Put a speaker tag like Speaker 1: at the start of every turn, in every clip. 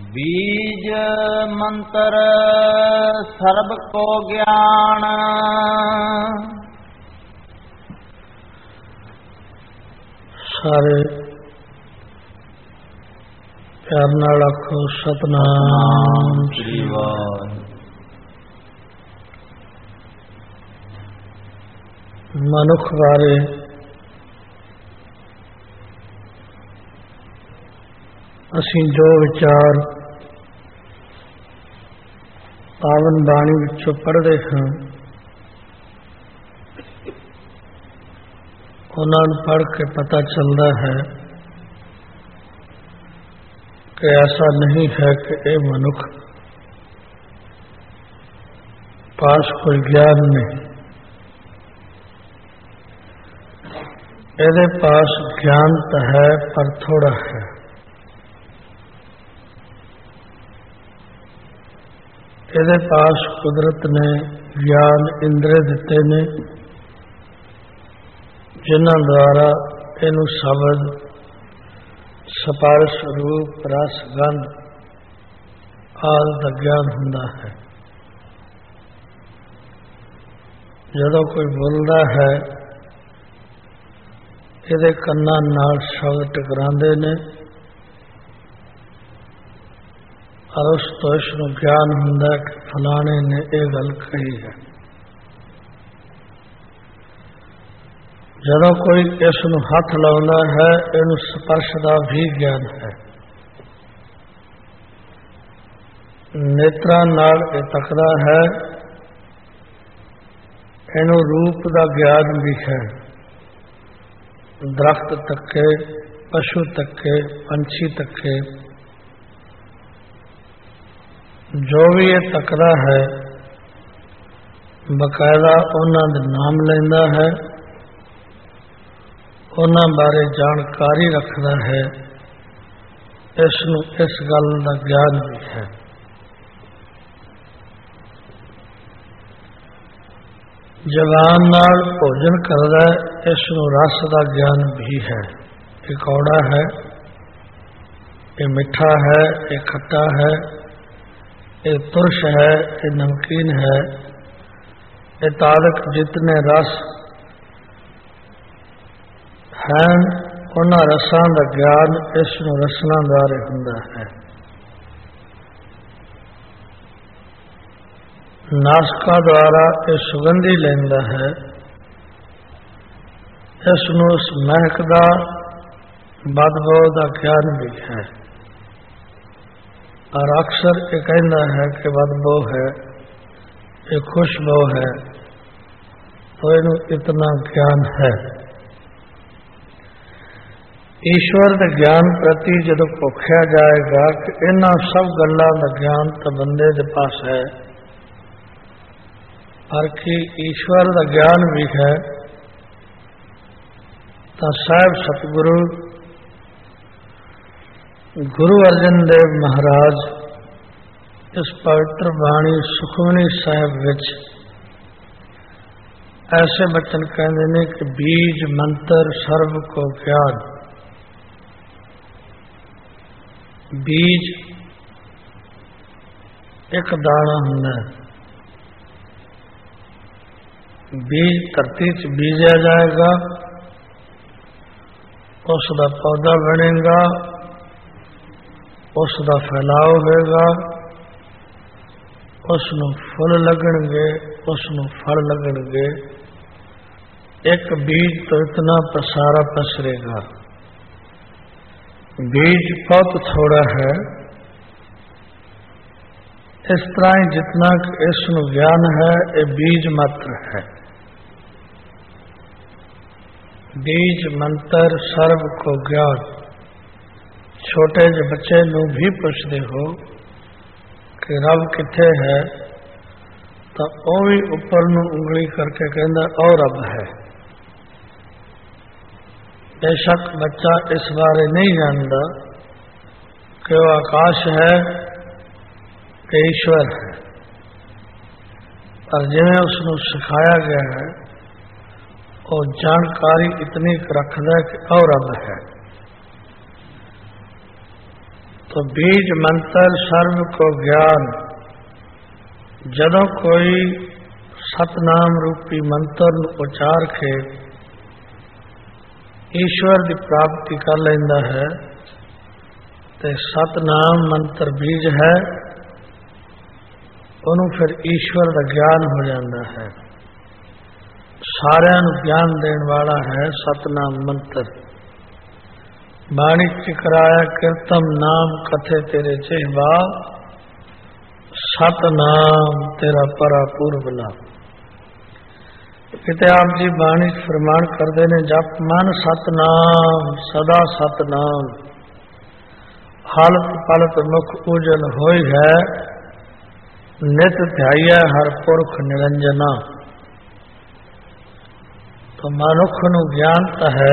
Speaker 1: बीज मंत्र सर्ब को ज्ञान,
Speaker 2: सारे प्यार नाल आखो सतनाम श्री वाहिगुरू। मनुख बारे असीं जो विचार पावन बाणी विचों पढ़ते हैं, उन्होंने पढ़ के पता चलता है कि ऐसा नहीं है कि ये मनुख पास कोई ज्ञान नहीं, ਇਹਦੇ पास ज्ञान तो है पर थोड़ा है। ਇਹਦੇ पास कुदरत ने ज्ञान इंद्रिय दिते ने, जिन्हां द्वारा इनू शब्द स्पर्श रूप रस गंध आदि का ज्ञान हुंदा है। जदों कोई बोलता है ਇਹਦੇ ਕੰਨਾਂ ਨਾਲ शब्द टकराते ने और उस तो इसनूं ज्ञान हुंदा कि फलाने ने यह गल कही है। जदों कोई इसनूं हथ लाउंदा है, इनूं स्पर्श का भी ज्ञान है। नेत्रां नाल इह तकदा है, इनूं रूप का ज्ञान भी है। दरख्त तके, पशु तके, पंछी तके, जो भी ये तकदा है बकायदा उन्हां दे नाम लैंदा है, उन्हां बारे जानकारी रखता है। इसनूं इस गल का ज्ञान भी है। जबान नाल भोजन करता है, इसनूं रस का ज्ञान भी है। ये कौड़ा है, ये मिठा है, ये खट्टा है, ये तुरश है, ये नमकीन है। ये तारक जितने रस हैं, उन्हां रसां का ज्ञान इसनूं रसना द्वारे हुंदा है। नासका द्वारा ये सुगंधी लैंदा है, इसनूं उस महक का बदबू का ज्ञान भी है। और अक्सर ये कहता है कि बदबू है, ये खुशबू है, तो इनू इतना ज्ञान है। ईश्वर के ज्ञान प्रति जदों भुखिया जाएगा कि इन्हां सब गल्लां का ज्ञान तो बंदे के पास है, पर कि ईश्वर का ज्ञान भी है, तो साहब सतगुरु गुरु अर्जन देव महाराज इस पवित्र बाणी सुखमनी साहिब विच ऐसे बचन कहते हैं कि बीज मंत्र सर्व को ज्ञान। बीज एक दाना हुंदा है, बीज धरती च बीजा जाएगा, उसका पौधा बनेगा, उसका फैलाव होगा, उसनूं फुल लगणगे, उसनूं फल लगणगे। एक बीज तो इतना पसारा पसरेगा। बीज बहुत थोड़ा है। इस तरह ही जितना इसनूं ज्ञान है, ये बीज मात्र है। बीज मंत्र सर्व को ज्ञान। छोटे जे बच्चे नूं भी पुछदे हो कि रब किथे है, तो वह भी उपर नूं उंगली करके कहंदा और रब है। बेशक बच्चा इस बारे नहीं जानता कि वह आकाश है कि ईश्वर है, पर जिवें उसनूं सिखाया गया है और जानकारी इतनी रखता है कि और रब है, तो तो बीज मंत्र सर्व को ज्ञान। जदों कोई सतनाम रूपी मंत्र ਨੂੰ ਉਚਾਰ ਕੇ ईश्वर की प्राप्ति कर लेंदा है ते सतनाम मंत्र बीज है, ਉਹਨੂੰ फिर ईश्वर का ज्ञान हो जाता है। सारिਆਂ ਨੂੰ ज्ञान देने वाला है सतनाम मंत्र। बाणी चिकराया कीर्तम नाम कथे तेरे चेहवा, सतनाम तेरा परा पूर्वला। किते आप जी बाणी फरमान करते ने जप मन सतनाम सदा सतनाम, हालत पलत मुख उजल होई है, नित ध्याइया हर पुरख निरंजना। तो मनुख नूं ज्ञान तो है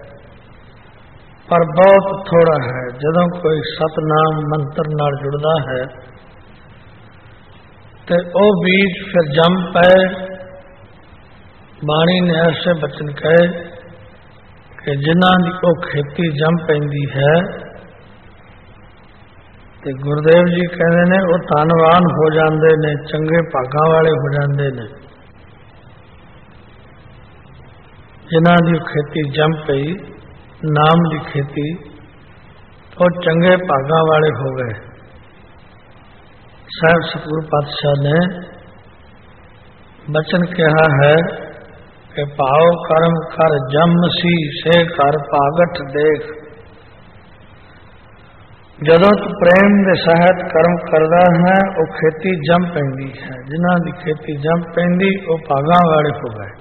Speaker 2: पर बहुत थोड़ा है। जदों कोई सतनाम मंत्र नाल जुड़दा है ते ओ बीज फिर जम पे। बाणी ने ऐसे बचन कहे कि जिन्हां दी ओ खेती जम पैंदी है ते गुरुदेव जी कहते ने वो धनवान हो जाते ने, चंगे भागां वाले हो जाते ने। जिन्हां दी खेती जम पई नाम की खेती, तो चंगे भागां वाले हो गए। साहब सतगुरु पातशाह ने बचन कहा है कि भाव कर्म कर जम सी से कर भागठ देख। जदों तू प्रेम के सहित कर्म करता है वो खेती जम पैंदी है। जिन्हां दी खेती जम पैंदी वो भागां वाले हो गए।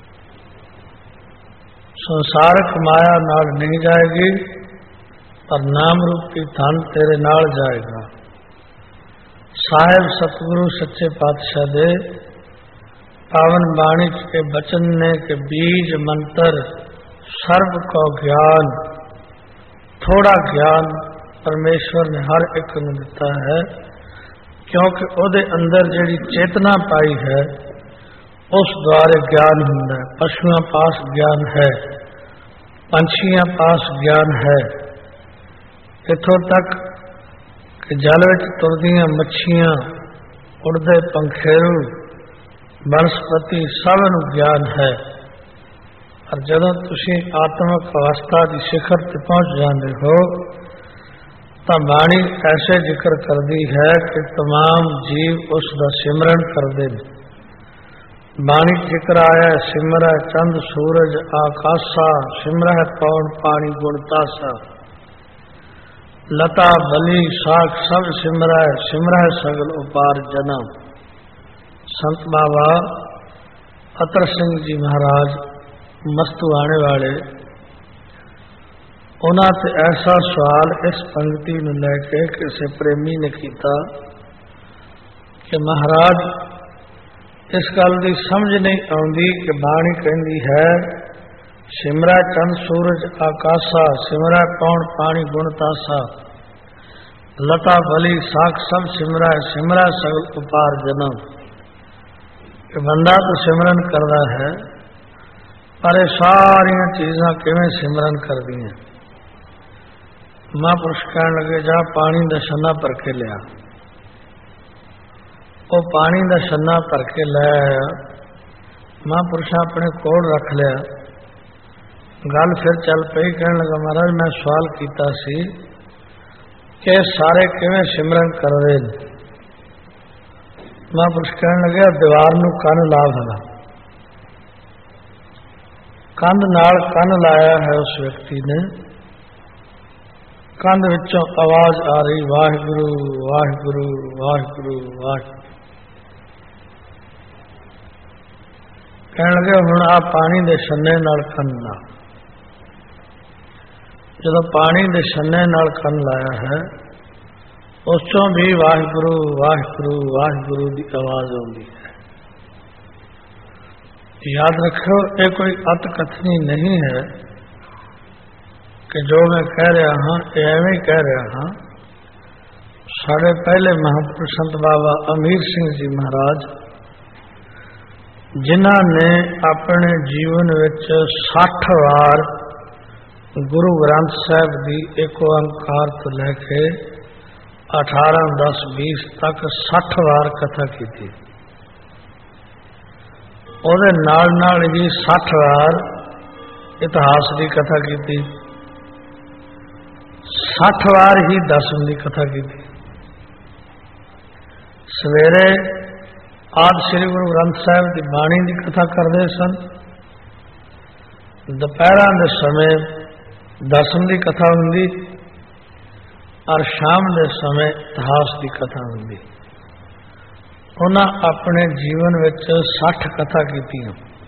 Speaker 2: संसारक माया नाल नहीं जाएगी पर नाम रूपी धन तेरे नाल जाएगा। साहिब सतगुरु सच्चे पातशाह दे पावन बाणी के बचन ने के बीज मंत्र सर्व को ज्ञान। थोड़ा ज्ञान परमेश्वर ने हर एक को दिता है, क्योंकि ਉਹਦੇ अंदर ਜਿਹੜੀ चेतना पाई है उस द्वारे ज्ञान हुंदा है। पशुओं पास ज्ञान है, पंछियों पास ज्ञान है, इथों तक कि जल विच तुरदियां मच्छियां, उड़दे पंखेरू, वनस्पति सब नूं ज्ञान है। और जदों तुसीं आत्मक अवस्था की शिखर ते पहुंच जाते हो तो बाणी ऐसे जिक्र करती है कि तमाम जीव उसका सिमरन करते हैं। बाणी जिक्र आया सिमरह चंद सूरज आकाशा, सिमरह पौन पानी गुणतासा। लता बली साख सब सिमरह, सिमरह सगल उपार जन्म। संत बाबा अतर सिंह जी महाराज मस्तू आने वाले, उन्होंने ऐसा सवाल इस पंक्ति में लैके किसी प्रेमी ने किया कि महाराज इस गल की समझ नहीं आती कि बाणी कहती है सिमरा चंद सूरज आकाशा, सिमरा पौन पानी गुणतासा। लता बली साख सब सिमरा, सिमरा सगल उपार जन्म। कि बंदा तो सिमरन करता है पर ये सारिया चीज़ां किवें सिमरन कर दी। महापुरुष कहन लगे जा पानी का छन्ना भर के लिया। वो पानी का छन्ना भर के लै आया, महापुरुष अपने कोल रख लिया। गल फिर चल पई, कहने लगा महाराज मैं सवाल किया सी कि सारे किवें सिमरन कर रहे हैं। महापुरुष कहने लगे दीवार नूं कन ला भला। कंध नाल कन लाया है उस व्यक्ति ने, कंध विचों आवाज आ रही वाहिगुरु वाहिगुरु वाहिगुरु वाहिगुरु। कहने लगे हुण आ पानी दे छन्ने नाल कन ला। जदों पानी दे छन्ने नाल कन लाया है उस चों भी वाहिगुरु वाहिगुरु वाहिगुरु की आवाज आती है। याद रखो ये कोई अत कथनी नहीं है कि जो मैं कह रहा हाँ एवें कह रहा हाँ। साढ़े पहले महापुरुष संत बाबा अमीर सिंह जी महाराज जिन्हां ने अपने जीवन विच 60 वार गुरु ग्रंथ साहब की एक ओंकार तो लैके 18, 10, 20 तक 60 वार कथा की। ਉਹਦੇ ਨਾਲ ही 60 वार इतिहास की कथा की, 60 वार ही दसम की कथा की। सवेरे आदि श्री गुरु ग्रंथ साहिब की बाणी की कथा करते सन, दोपहर के समय दसम की कथा होंगी और शाम के समय इतिहास की कथा होंगी। उन्हें अपने जीवन में 60 कथा की।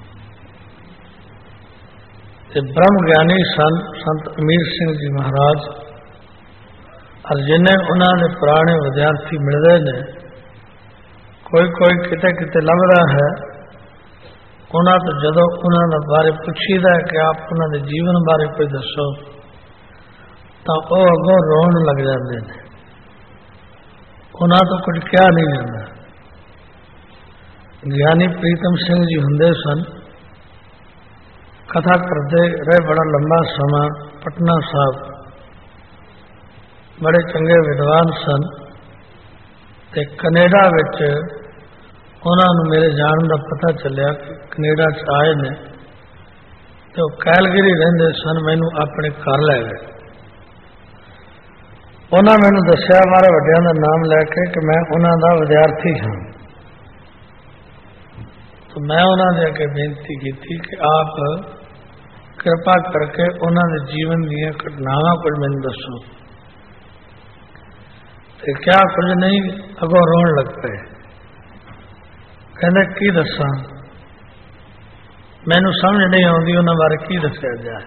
Speaker 2: ब्रह्म ज्ञानी सन संत अमीर सिंह जी महाराज, और जिन्हें उन्होंने पुराने विद्यार्थी मिलते हैं, कोई किते किते लभदा है, उन्होंने तो जदों उन्होंने बारे पूछीदा है कि आप उन्होंने जीवन बारे कोई दसो, तो वह अगों रोन लग जाते हैं। उन्होंने तो कुछ क्या नहीं जाता। ज्ञानी प्रीतम सिंह जी हुंदे सन, कथा करते रहे बड़ा लंबा समा पटना साहब, बड़े चंगे विद्वान सन। ते कनेडा विच उन्होंने मेरे जान का पता चलिया कि कनेडा च आए ने, तो कैलगरी रहिंदे सन, मैनू अपने घर लै गए। उन्होंने मैनू दस्या मारे वड्डियां दा नाम लैके कि मैं उन्हों का विद्यार्थी हाँ। तो मैं उन्होंने अगे बेनती की थी कि आप कृपा करके उन्होंने जीवन दियां घटनावां कुछ मैनू दसो। तो क्या कुछ नहीं, अगों रोन लग पे। कहते की दसा, मैनू समझ नहीं आती उन्होंने बारे की दसिया जाए।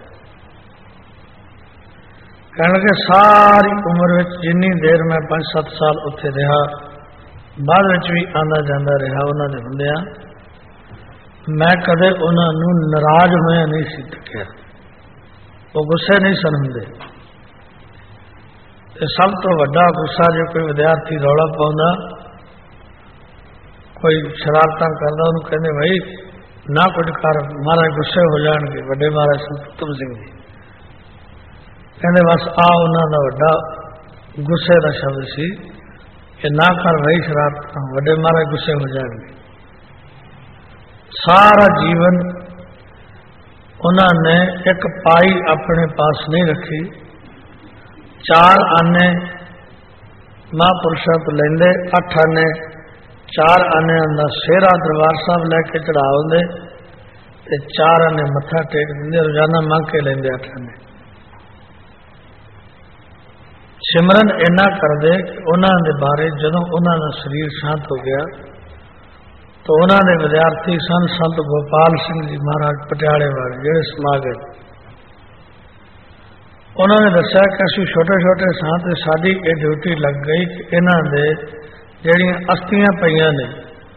Speaker 2: कहने लगे सारी उम्र में जिन्नी देर मैं 5-7 साल उत्थे रहा, बाद में भी आंदा जांदा रहा उन्होंने हुंदिया, मैं कदे उन्होंने नाराज होया नहीं सी तकिया। वो गुस्से नहीं सन हुंदे। सब तो वड्डा गुस्सा जो कोई विद्यार्थी रौला पाउंदा, कोई शरारतां करदा, उन्होंने कहते भाई ना कुछ कर, महाराज गुस्से हो जाएंगे। वड्डे महाराज संत उत्तम सिंह जी कहते बस आ उन्होंने वड्डा गुस्से का शब्द सी कि ना कर भाई शरारतां, वड्डे महाराज गुस्से हो जाएंगे। सारा जीवन उन्होंने एक पाई अपने पास नहीं रखी, 4 आने महापुरुषों तो लेंदे, 8 आने 4 आने का सेहरा दरबार साहब लैके चढ़ा आते, 4 आने मत्था टेक देंगे, रोजाना मंग के लेंदे 8 आने। सिमरन इन्ना करते कि उन्होंने बारे जदों उन्होंने शरीर शांत हो गया, तो उन्होंने विद्यार्थी सन संत गोपाल सिंह जी महाराज पटियाले वाले जेड़े समा गए। उन्होंने दस्या कि असं छोटे छोटे सां ते साडी ये ड्यूटी लग गई कि इन्हां दे जिहड़ियां अस्थियां पईयां ने,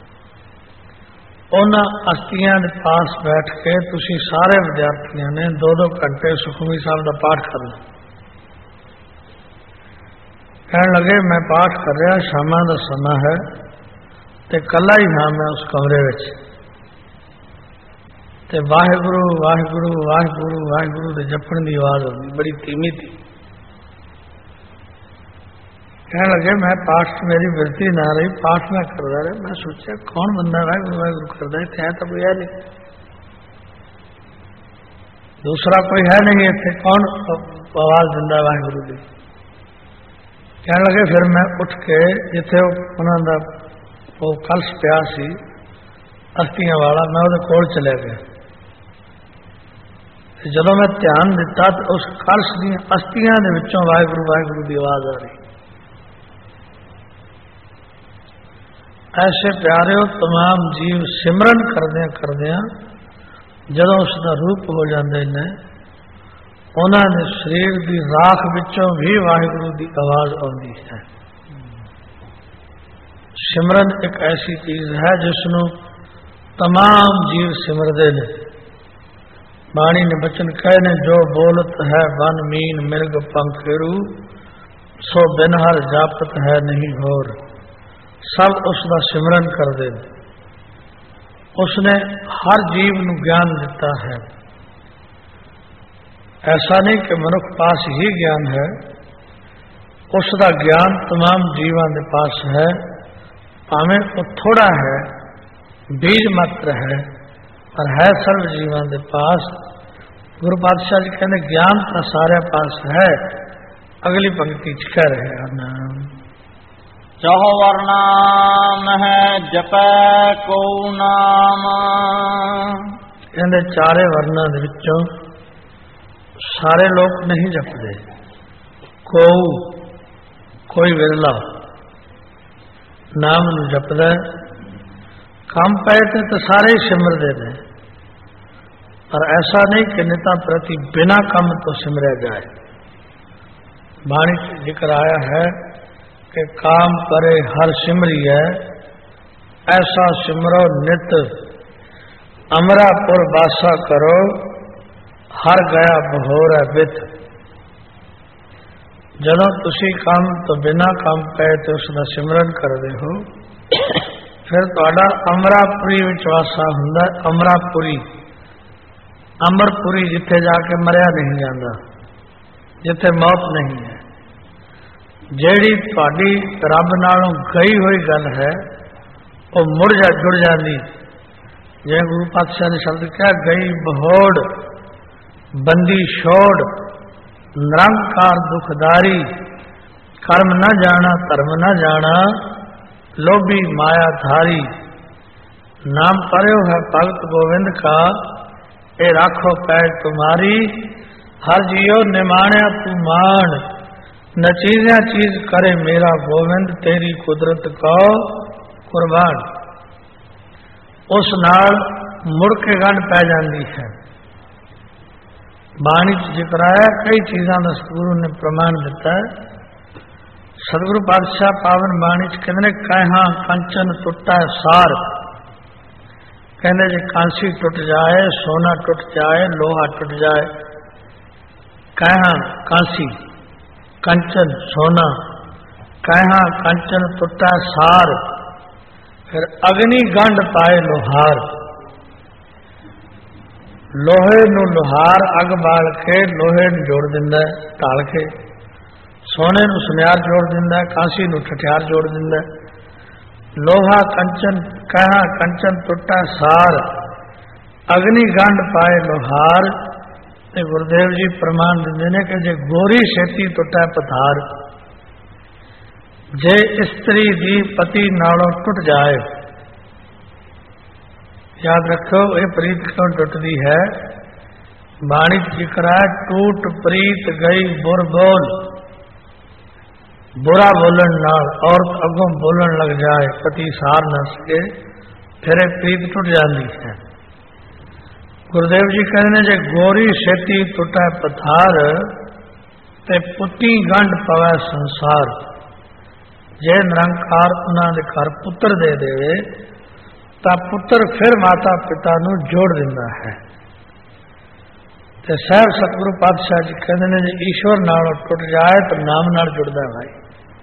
Speaker 2: उन्हां अस्थियां दे पास बैठ के तुसीं सारे विद्यार्थियों ने 2-2 घंटे सुखमनी साहब का पाठ करना। कहने लगे मैं पाठ कर रहा, शामां दा समा है, ते कला ही हाँ मैं उस कमरे में, ते वाहिगुरु वाहिगुरु वाहिगुरु वाहिगुरु दे जपण की आवाज आती, बड़ी धीमी थी। कहने लगे मैं पाठ, मेरी वृत्ति ना रही, पाठ में करता रहा। मैं सोचा कौन बंदा वाहिगुरु वाहिगुरु करता है, इतने तो कोई है नहीं, दूसरा कोई है नहीं इतने, कौन आवाज दिंदा वाहिगुरु की। कहने लगे फिर मैं उठ के जिथे उन्होंने वो कलश पिया सी अस्थियां वाला, मैं वो कोल चले गया। जदों मैं ध्यान दिता तो उस कलश दी अस्थियां दे विचों वाहिगुरु वाहिगुरु की आवाज आ रही। ऐसे प्यारे तमाम जीव सिमरन करदियां जदों उसका रूप हो जाते हैं, उन्होंने शरीर की राख विचों भी वाहिगुरु की आवाज आती है। सिमरन एक ऐसी चीज है जिसनों तमाम जीव सिमरते हैं। बाणी ने बचन कहने जो बोलत है वन मीन मृग पंखेरू, सो बिन हर जापत है नहीं होर। सब उसका सिमरन करते हैं। उसने हर जीव को ज्ञान दिता है। ऐसा नहीं कि मनुख पास ही ज्ञान है, ਉਸ ਦਾ ਗਿਆਨ तमाम ਜੀਵਾਂ ਦੇ ਪਾਸ ਹੈ, ਭਾਵੇਂ ਉਹ ਥੋੜਾ ਹੈ, ਬੀਜ ਮਾਤਰ ਹੈ, ਪਰ ਹੈ ਸਰਬ ਜੀਵਾਂ ਦੇ ਪਾਸ। ਗੁਰੂ ਪਾਤਸ਼ਾਹ ਜੀ ਕਹਿੰਦੇ ਗਿਆਨ ਤਾਂ ਸਾਰਿਆਂ ਪਾਸ ਹੈ। ਅਗਲੀ ਪੰਕਤੀ ਚ ਕਹਿ ਰਹੇ ਹਨ,
Speaker 1: ਚਹੁ ਵਰਨਾ ਮਹਿ ਜਪੈ ਕੋ ਨਾਮ।
Speaker 2: ਕਹਿੰਦੇ ਚਾਰੇ ਵਰਨਾਂ ਦੇ ਵਿੱਚੋਂ ਸਾਰੇ ਲੋਕ ਨਹੀਂ ਜਪਦੇ, ਕੋਈ ਵਿਰਲਾ ਨਾਮ ਨੂੰ ਜਪਦਾ। ਕੰਮ ਪਏ ਤੇ ਸਾਰੇ ਹੀ ਸਿਮਰਦੇ ਨੇ, ਪਰ ऐसा नहीं कि निता प्रति बिना काम तो सिमरया जाए। बाणी जिक्र आया है कि काम करे हर सिमरी है, ऐसा सिमरो नित अमरापुर बासा करो, हर गया बहोर बित। ਜਦੋਂ ਤੁਸੀਂ ਕੰਮ ਤੋਂ ਬਿਨਾ ਕੰਮ ਪਏ ਤੇ ਉਸ ਦਾ ਸਿਮਰਨ ਕਰਦੇ ਹੋ, ਫਿਰ ਤੁਹਾਡਾ ਅਮਰਾਪੁਰੀ ਵਿੱਚ ਵਾਸਾ ਹੁੰਦਾ। ਅਮਰਾਪੁਰੀ, ਅਮਰਪੁਰੀ, ਜਿੱਥੇ ਜਾ ਕੇ ਮਰਿਆ ਨਹੀਂ ਜਾਂਦਾ, ਜਿੱਥੇ ਮੌਤ ਨਹੀਂ ਹੈ। ਜਿਹੜੀ ਤੁਹਾਡੀ ਰੱਬ ਨਾਲੋਂ ਗਈ ਹੋਈ ਗੱਲ ਹੈ ਉਹ ਮੁੜ ਜੁੜ ਜਾਂਦੀ। ਜਿਵੇਂ ਗੁਰੂ ਪਾਤਸ਼ਾਹ ਨੇ ਸ਼ਬਦ ਕਿਹਾ, ਗਈ ਬਹੋੜ ਬੰਦੀ ਛੋੜ, ਨਿਰੰਕਾਰ ਦੁਖਦਾਰੀ, कर्म न जाना धर्म न जाना, लोभी माया धारी। नाम पर्यो है भगत गोविंद का, ए राखो पैर तुम्हारी। हर जियो निमाण्या तू मान, न चीज़ा चीज करे मेरा गोविंद, तेरी कुदरत को कुर्बान। उस नाल मुड़ के गंढ पै जाती है। बाणी जिक्र है, कई चीज़ों का सतगुरु ने प्रमाण दिता है। सतगुरु पातशाह पावन बाणी कहते कहा कंचन टुटा सार। कहते जे कांसी टुट जाए, सोना टुट जाए, लोहा टुट जाए, कहा कांसी कंचन सोना, कहा कंचन टुटा सार। फिर अग्नि गंढ पाए लोहार। लोहे नू लोहार अग बाल के लोहे नू जोड़ दिंदा है ढाल के, सोने नू सुनियार जोड़ दिंदा है, कांसी नू ठठियार जोड़ दिंदा है। लोहा कंचन कहा कंचन टुटा सार, अग्नि गंढ पाए लोहार। ते गुरुदेव जी प्रमाण दिंदे ने कि जे गोरी छेती टुटा पथार, जे स्त्री दी पति नालों टुट जाए। याद रखो ये प्रीत क्यों टुटती है। बाणी जिक्र है, टूट प्रीत गई बुर बोल। बुरा बोलन नाल औरत अगों बोलन लग जाए, पति सार न सके, फिर प्रीत टुट जाती है। गुरुदेव जी कहने जे गोरी छेती टुटा पथार, ते पुती गंढ पवै संसार। जे निरंकार उन्होंने घर पुत्र दे देवे ਤਾਂ ਪੁੱਤਰ ਫਿਰ ਮਾਤਾ ਪਿਤਾ ਨੂੰ ਜੋੜ ਦਿੰਦਾ ਹੈ। ਤੇ ਸਾਹਿਬ ਸਤਿਗੁਰੂ ਪਾਤਸ਼ਾਹ ਜੀ ਕਹਿੰਦੇ ਨੇ ਜੇ ਈਸ਼ਵਰ ਨਾਲ ਟੁੱਟ ਜਾਏ ਤਾਂ ਨਾਮ ਨਾਲ ਜੁੜਦਾ ਹੈ। ਭਾਈ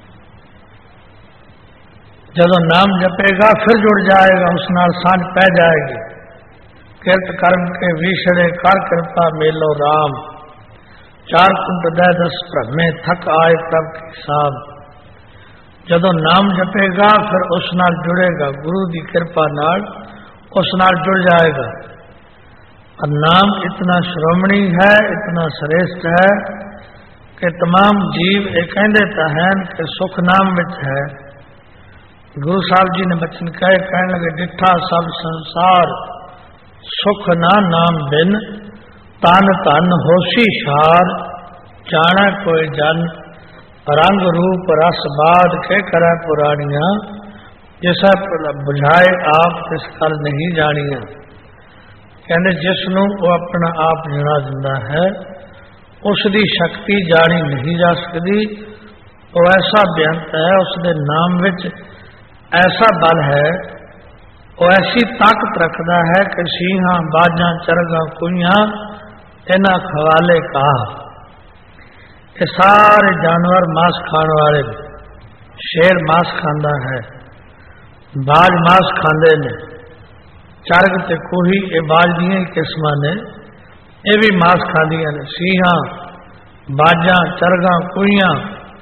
Speaker 2: ਜਦੋਂ ਨਾਮ ਜਪੇਗਾ ਫਿਰ ਜੁੜ ਜਾਏਗਾ, ਉਸ ਨਾਲ ਸਾਂਝ ਪੈ ਜਾਏਗੀ। ਕਿਰਤ ਕਰਮ ਕੇ ਵਿਛੜੇ ਕਰ ਕਿਰਪਾ ਮੇਲੋ ਰਾਮ, ਚਾਰ ਕੁੰਟ ਦੇ 10 ਭ੍ਰਮੇ ਥਕ ਆਏ ਪ੍ਰਭ ਕੀ ਸਾਮ। ਜਦੋਂ ਨਾਮ ਜਪੇਗਾ ਫਿਰ ਉਸ ਨਾਲ ਜੁੜੇਗਾ, ਗੁਰੂ ਦੀ ਕਿਰਪਾ ਨਾਲ ਉਸ ਨਾਲ ਜੁੜ ਜਾएगा। और नाम इतना श्रोमणी है, इतना श्रेष्ठ है कि तमाम जीव ये कहते तो हैं कि सुख नाम में है। गुरु साहब जी ने बचन कहे, कहने लगे डिठा सब संसार, सुख ना नाम बिन, तन तन होशी सार। जाना कोई जन, रंग रूप रस बाद के करे पुरानिया, जिसा बुझाए आप तिस कर नहीं जानिया। कहने जिसनों वो अपना आप जना दिंदा है, उसकी शक्ति जानी नहीं जा सकती। वो ऐसा बेअंत है, उसके नाम विच ऐसा बल है, वो ऐसी ताकत रखता है कि सीहा बाजा चरगा कुइयां इन्हां खवाले का। ये सारे जानवर मांस खाने वाले, शेर मांस खांदा है, बाज मांस खांदे ने, चरग ते कोही ये बाज दियां किस्मां ने, ये भी मांस खांदियां ने। सीहां बाजा चरगा कुइयां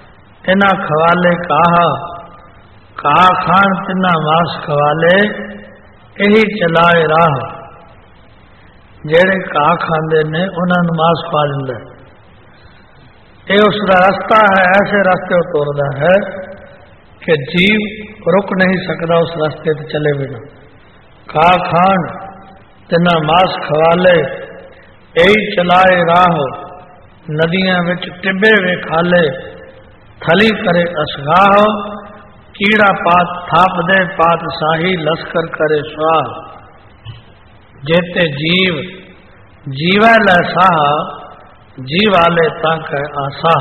Speaker 2: इना खवाले काहा कहा खान तिना मास खवाले यही चलाए राह। जेड़े कहा खांदे ने उन्होंने मास खवा दिंदा। ये उसका रास्ता है, ऐसे रास्ते तोड़ता है कि जीव रुक नहीं सकता उस रास्ते पर चले बिना। कहा खान तिना मास खवाले यही चलाए राह। नदियां विच टिब्बे वे खाले थली करे असगाह। कीड़ा पात थाप दे पात साही लश्कर करे स्वाह। जेते जीव जीवै लै साह जीवाले तक आसा।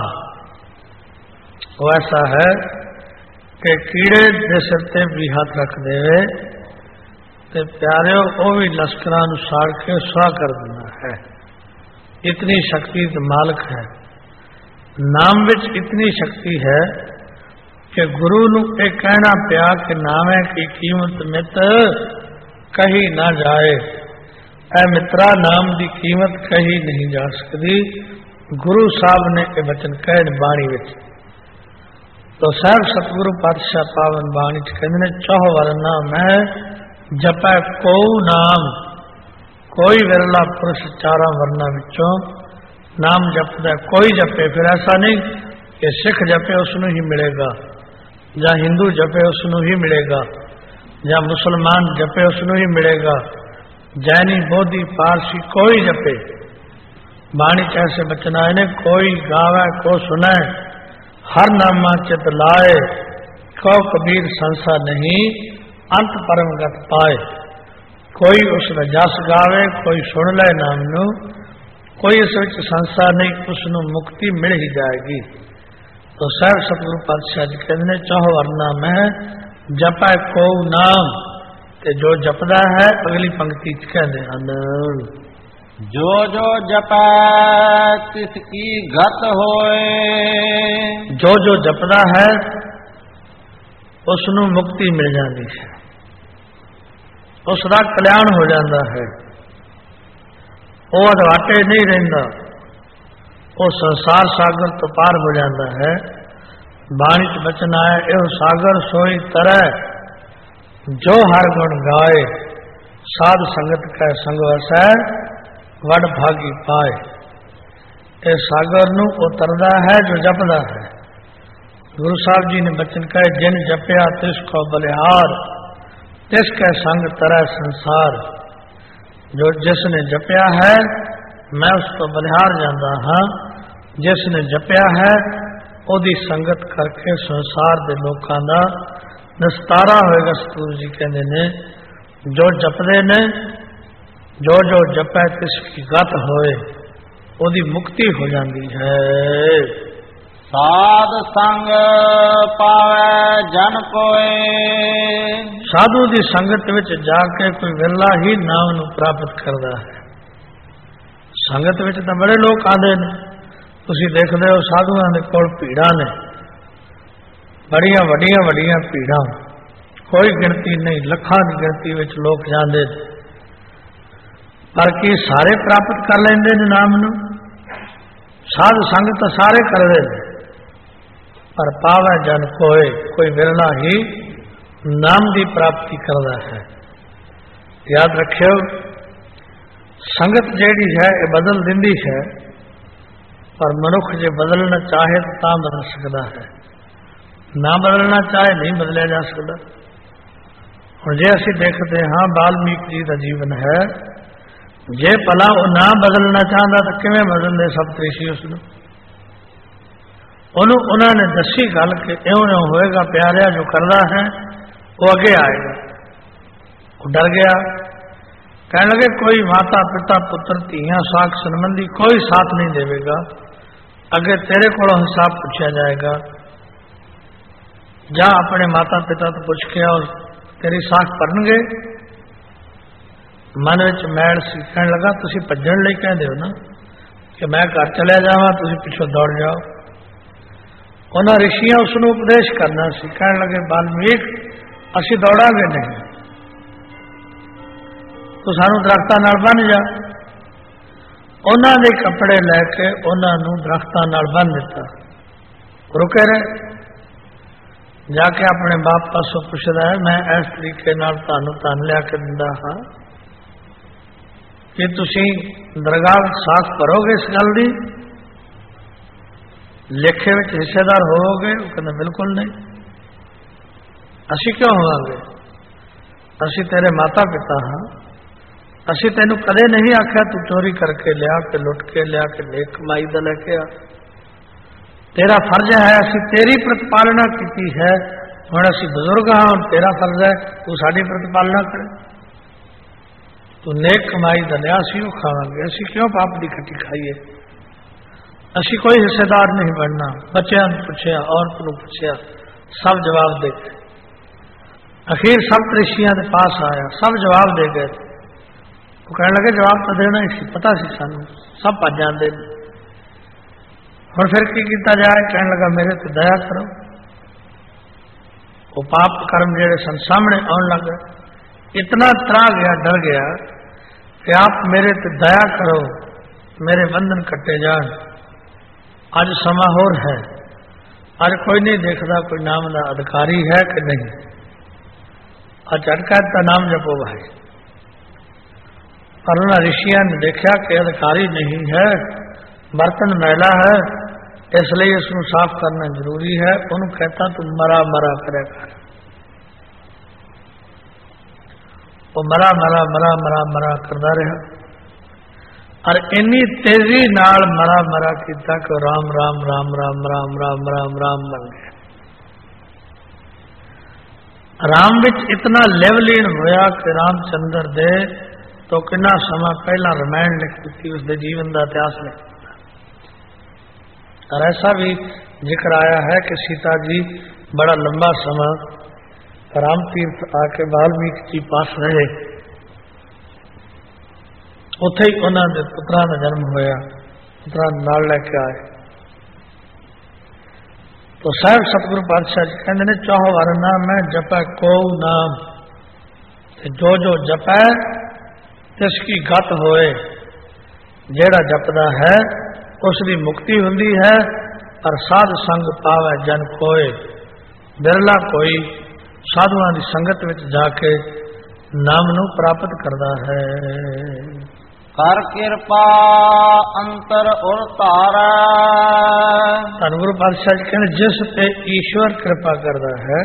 Speaker 2: वो ऐसा है कि कीड़े दे सिर ते भी हाथ रख देवे ते प्यारिओ वो भी लश्करां नूं साड़ के स्वाह कर देना है। इतनी शक्ति तो मालिक है। नाम विच इतनी शक्ति है कि गुरु नूं ये कहना पिया कि नामे की कीमत मित कही ना जाए। ऐ मित्रा नाम की कीमत कही नहीं जा सकती। गुरु साहब ने ये वचन कहे बाणी विच। तो साहब सतगुरु पातशाह पावन बाणी च कहते ने चौह वरना मैं जपै को नाम। कोई विरला पुरुष चारा वर्णा विचों नाम जपदा कोई जपे। फिर ऐसा नहीं कि सिख जपे उसनूं ही मिलेगा, या हिंदू जपे उसनूं ही मिलेगा, या मुसलमान जपे उसनूं ही मिलेगा, जैनी बोधी पारसी कोई जपे। बाणी कैसे बचन आए ने कोई गावे को सुने हर नामा चित लाए। कौ कबीर संसा नहीं अंत परम गत पाए। कोई उसका जस गावे कोई सुन ले नाम नू। कोई इस विच संसा नहीं उसनूं मुक्ति मिल ही जाएगी। तो साहब सतगुरु पातशाह जी कहते हैं चौह वरना में जपै को नाम। ते जो जपदा है अगली पंक्ति च कहते हैं
Speaker 1: जो जो जपै तिसकी गत होए।
Speaker 2: जो जो जपदा है उसनूं मुक्ति मिल जाती है, उसका कल्याण हो जाता है। वो अधवाटे नहीं रहिंदा, वो संसार सागर तो पार हो जाता है। बाणी च बचन आया एह सागर सोई तरह जो हर गुण गाए। साध संगत का संग वसै वड भागी पाए। ये सागर नूं उतरदा है जो जपदा है। गुरु साहब जी ने बचन कहे जिन जपया तिसको बलिहार तिसके संग तरह संसार। जो जिसने जपया है मैं उसको बलिहार जाता हाँ। जिसने जपया है ओदी संगत करके संसार दे लोकां दा निस्तारा होएगा। सतगुरु जी कहते ने जो जपदे ने जो जो जपै तिसकी गत होए ओदी मुक्ति हो जाती है।
Speaker 1: साध संग पावे जन कोय।
Speaker 2: साधु की संगत विच जाके कोई विरला ही नाम नूं प्राप्त करता है। संगत विच तो बड़े लोग आते हैं। तुसीं देखदे हो साधुआं दे कोल भीड़ां ने, बड़ियां वड्डियां वड्डियां भीड़ां, कोई गिणती नहीं, लखां की गिणती विच लोग जांदे। पर की सारे प्राप्त कर लेंदे ने नाम नूं? साध संग तो सारे करदे ने, पर पावे जन कोय कोई विरला ही नाम की प्राप्ति करता है। याद रखियो संगत जेड़ी है ये बदल दिंदी है, पर मनुख जे बदलना चाहे तो ता बदल सकता है, ना बदलना चाहे नहीं बदलिया जा सकता। और जे असी देखते हाँ वाल्मीकि जी का जीवन है, जे भला वो ना बदलना चाहता तो किवें बदलते सप्तऋषि उसनूं। उन्होंने दसी गल कि इउं इउं होएगा प्यारिया, जो करता है वो अगे आएगा। वो डर गया, कहने लगे कोई माता पिता पुत्र धीयां साख संबंधी कोई साथ नहीं देवेगा, अगे तेरे को हिसाब पूछा जाएगा। जा अपने माता पिता तो पूछ के और तेरी साख भरनगे। मन विच मैल सी, कहने लगा तुसीं भज्जण लई कहंदे हो ना कि मैं घर चलिया जावां, तुसीं पिछों दौड़ जाओ। उन्हां ऋषियां उसनूं उपदेश करना सी, कहने लगे वाल्मीक असीं दौड़ांगे नहीं, तो सानू दरख्तां नाल बन जा। उन्हां दे कपड़े लैके उन्हां नूं दरख्तां नाल बन दिता, रुके रहे। जाके अपने बाप पासों पुछदा है, मैं इस तरीके नाल तुहानूं धन लिया के दिंदा हाँ कि तुसीं दरगाह साख भरोगे इस गल दी, लेखे विच हिस्सेदार होवोगे? वो कहंदा बिल्कुल नहीं। असीं क्यों होवांगे? असीं तेरे माता पिता हाँ, असीं तैनूं कदे नहीं आख्या तू चोरी करके लिया के लुट के लिया के नेक कमाई दा लेके आ। तेरा फर्ज है, असीं तेरी प्रतिपालना की है। हुण असीं बुजुर्ग हाँ, तेरा फर्ज है तू साडी प्रतिपालना करे। तू नेक कमाई दा लिया, असीं वो खावांगे। असीं क्यों पाप दी खट्टी खाईए? असीं कोई हिस्सेदार नहीं बनना। बच्चों ने पूछया, औरत नूं पूछया, सब जवाब दे गए। अखीर सब ऋषियों के पास आया, सब जवाब दे गए। वो कहने लगे जवाब तो देना ही सी, पता सी सानू, सब भज जाते। और फिर की किया जाए? कहने लगा मेरे ते दया करो। वो पाप कर्म जेड़े सन सामने आने लग गए। इतना तरा गया, डर गया कि आप मेरे ते दया करो, मेरे बंधन कट्टे जान। आज समा होर है, आज कोई नहीं देखता कोई नाम का अधिकारी है कि नहीं। आज झटका का नाम जपो भाई। पर उन्होंने ऋषियों ने देखा कि अधिकारी नहीं है, बर्तन मैला है, इसलिए इसको साफ करना जरूरी है। उन्होंने कहता तू मरा मरा करेगा। वो मरा मरा मरा मरा मरा करता रहा और इन्नी तेजी नाल मरा मरा किया कि राम राम राम राम राम राम राम राम बन गया। राम विच इतना लेवलीन होया कि रामचंद्र दे तो कितना समा पहला रामायण लिख दी, उसके जीवन का इतिहास लिख। और ऐसा भी जिक्र आया है कि सीता जी बड़ा लंबा समय राम तीर्थ आके वाल्मीकि जी पास रहे। उथे ही उन्होंने पुत्रा का जन्म होया, पुत्रा नाल लेके आए। तो साहब सतगुरु पातशाह जी कहते ने चाहो वर नाम है जपै को नाम, जो जो जपै तिसकी गत होए। जेड़ा जपदा है उसकी मुक्ति हुंदी है, और साध संग पावै जन कोय। बिरला कोई साधुआं की संगत में जाके नाम नू प्राप्त करता है।
Speaker 1: कर कृपा अंतर और तारा।
Speaker 2: धन गुरु पातशाह जी कहते जिस पे ईश्वर कृपा करता है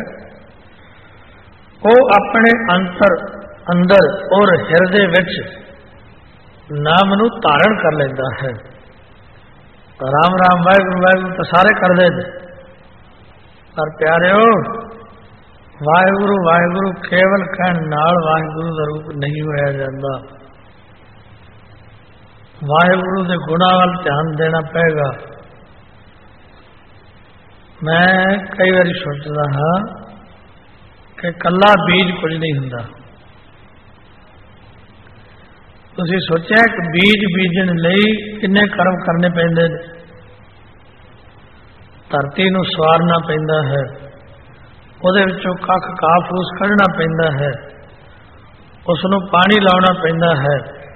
Speaker 2: वो अपने अंतर अंदर और हृदय विच नाम नू धारण कर लेता है। राम राम वाहिगुरु वाहिगुरु तो सारे कर दे, पर प्यारे वाहिगुरु वाहिगुरु केवल कहण नाल वाहिगुरु का रूप नहीं होया जाता। वाहिगुरु के गुणा वाल ध्यान देना पेगा। मैं कई बार सोचता हाँ कि कला बीज कुछ नहीं हुंदा। तुसीं सोचा कि बीज बीजन लई किन्ने कर्म करने पैंदे ने। धरती नूं सवारना पैंदा है, ਉਹਦੇ ਵਿੱਚੋਂ ਕੱਖ ਘਾਹ ਫੂਸ ਕੱਢਣਾ ਪੈਂਦਾ ਹੈ, ਉਸ ਨੂੰ ਪਾਣੀ ਲਾਉਣਾ ਪੈਂਦਾ ਹੈ,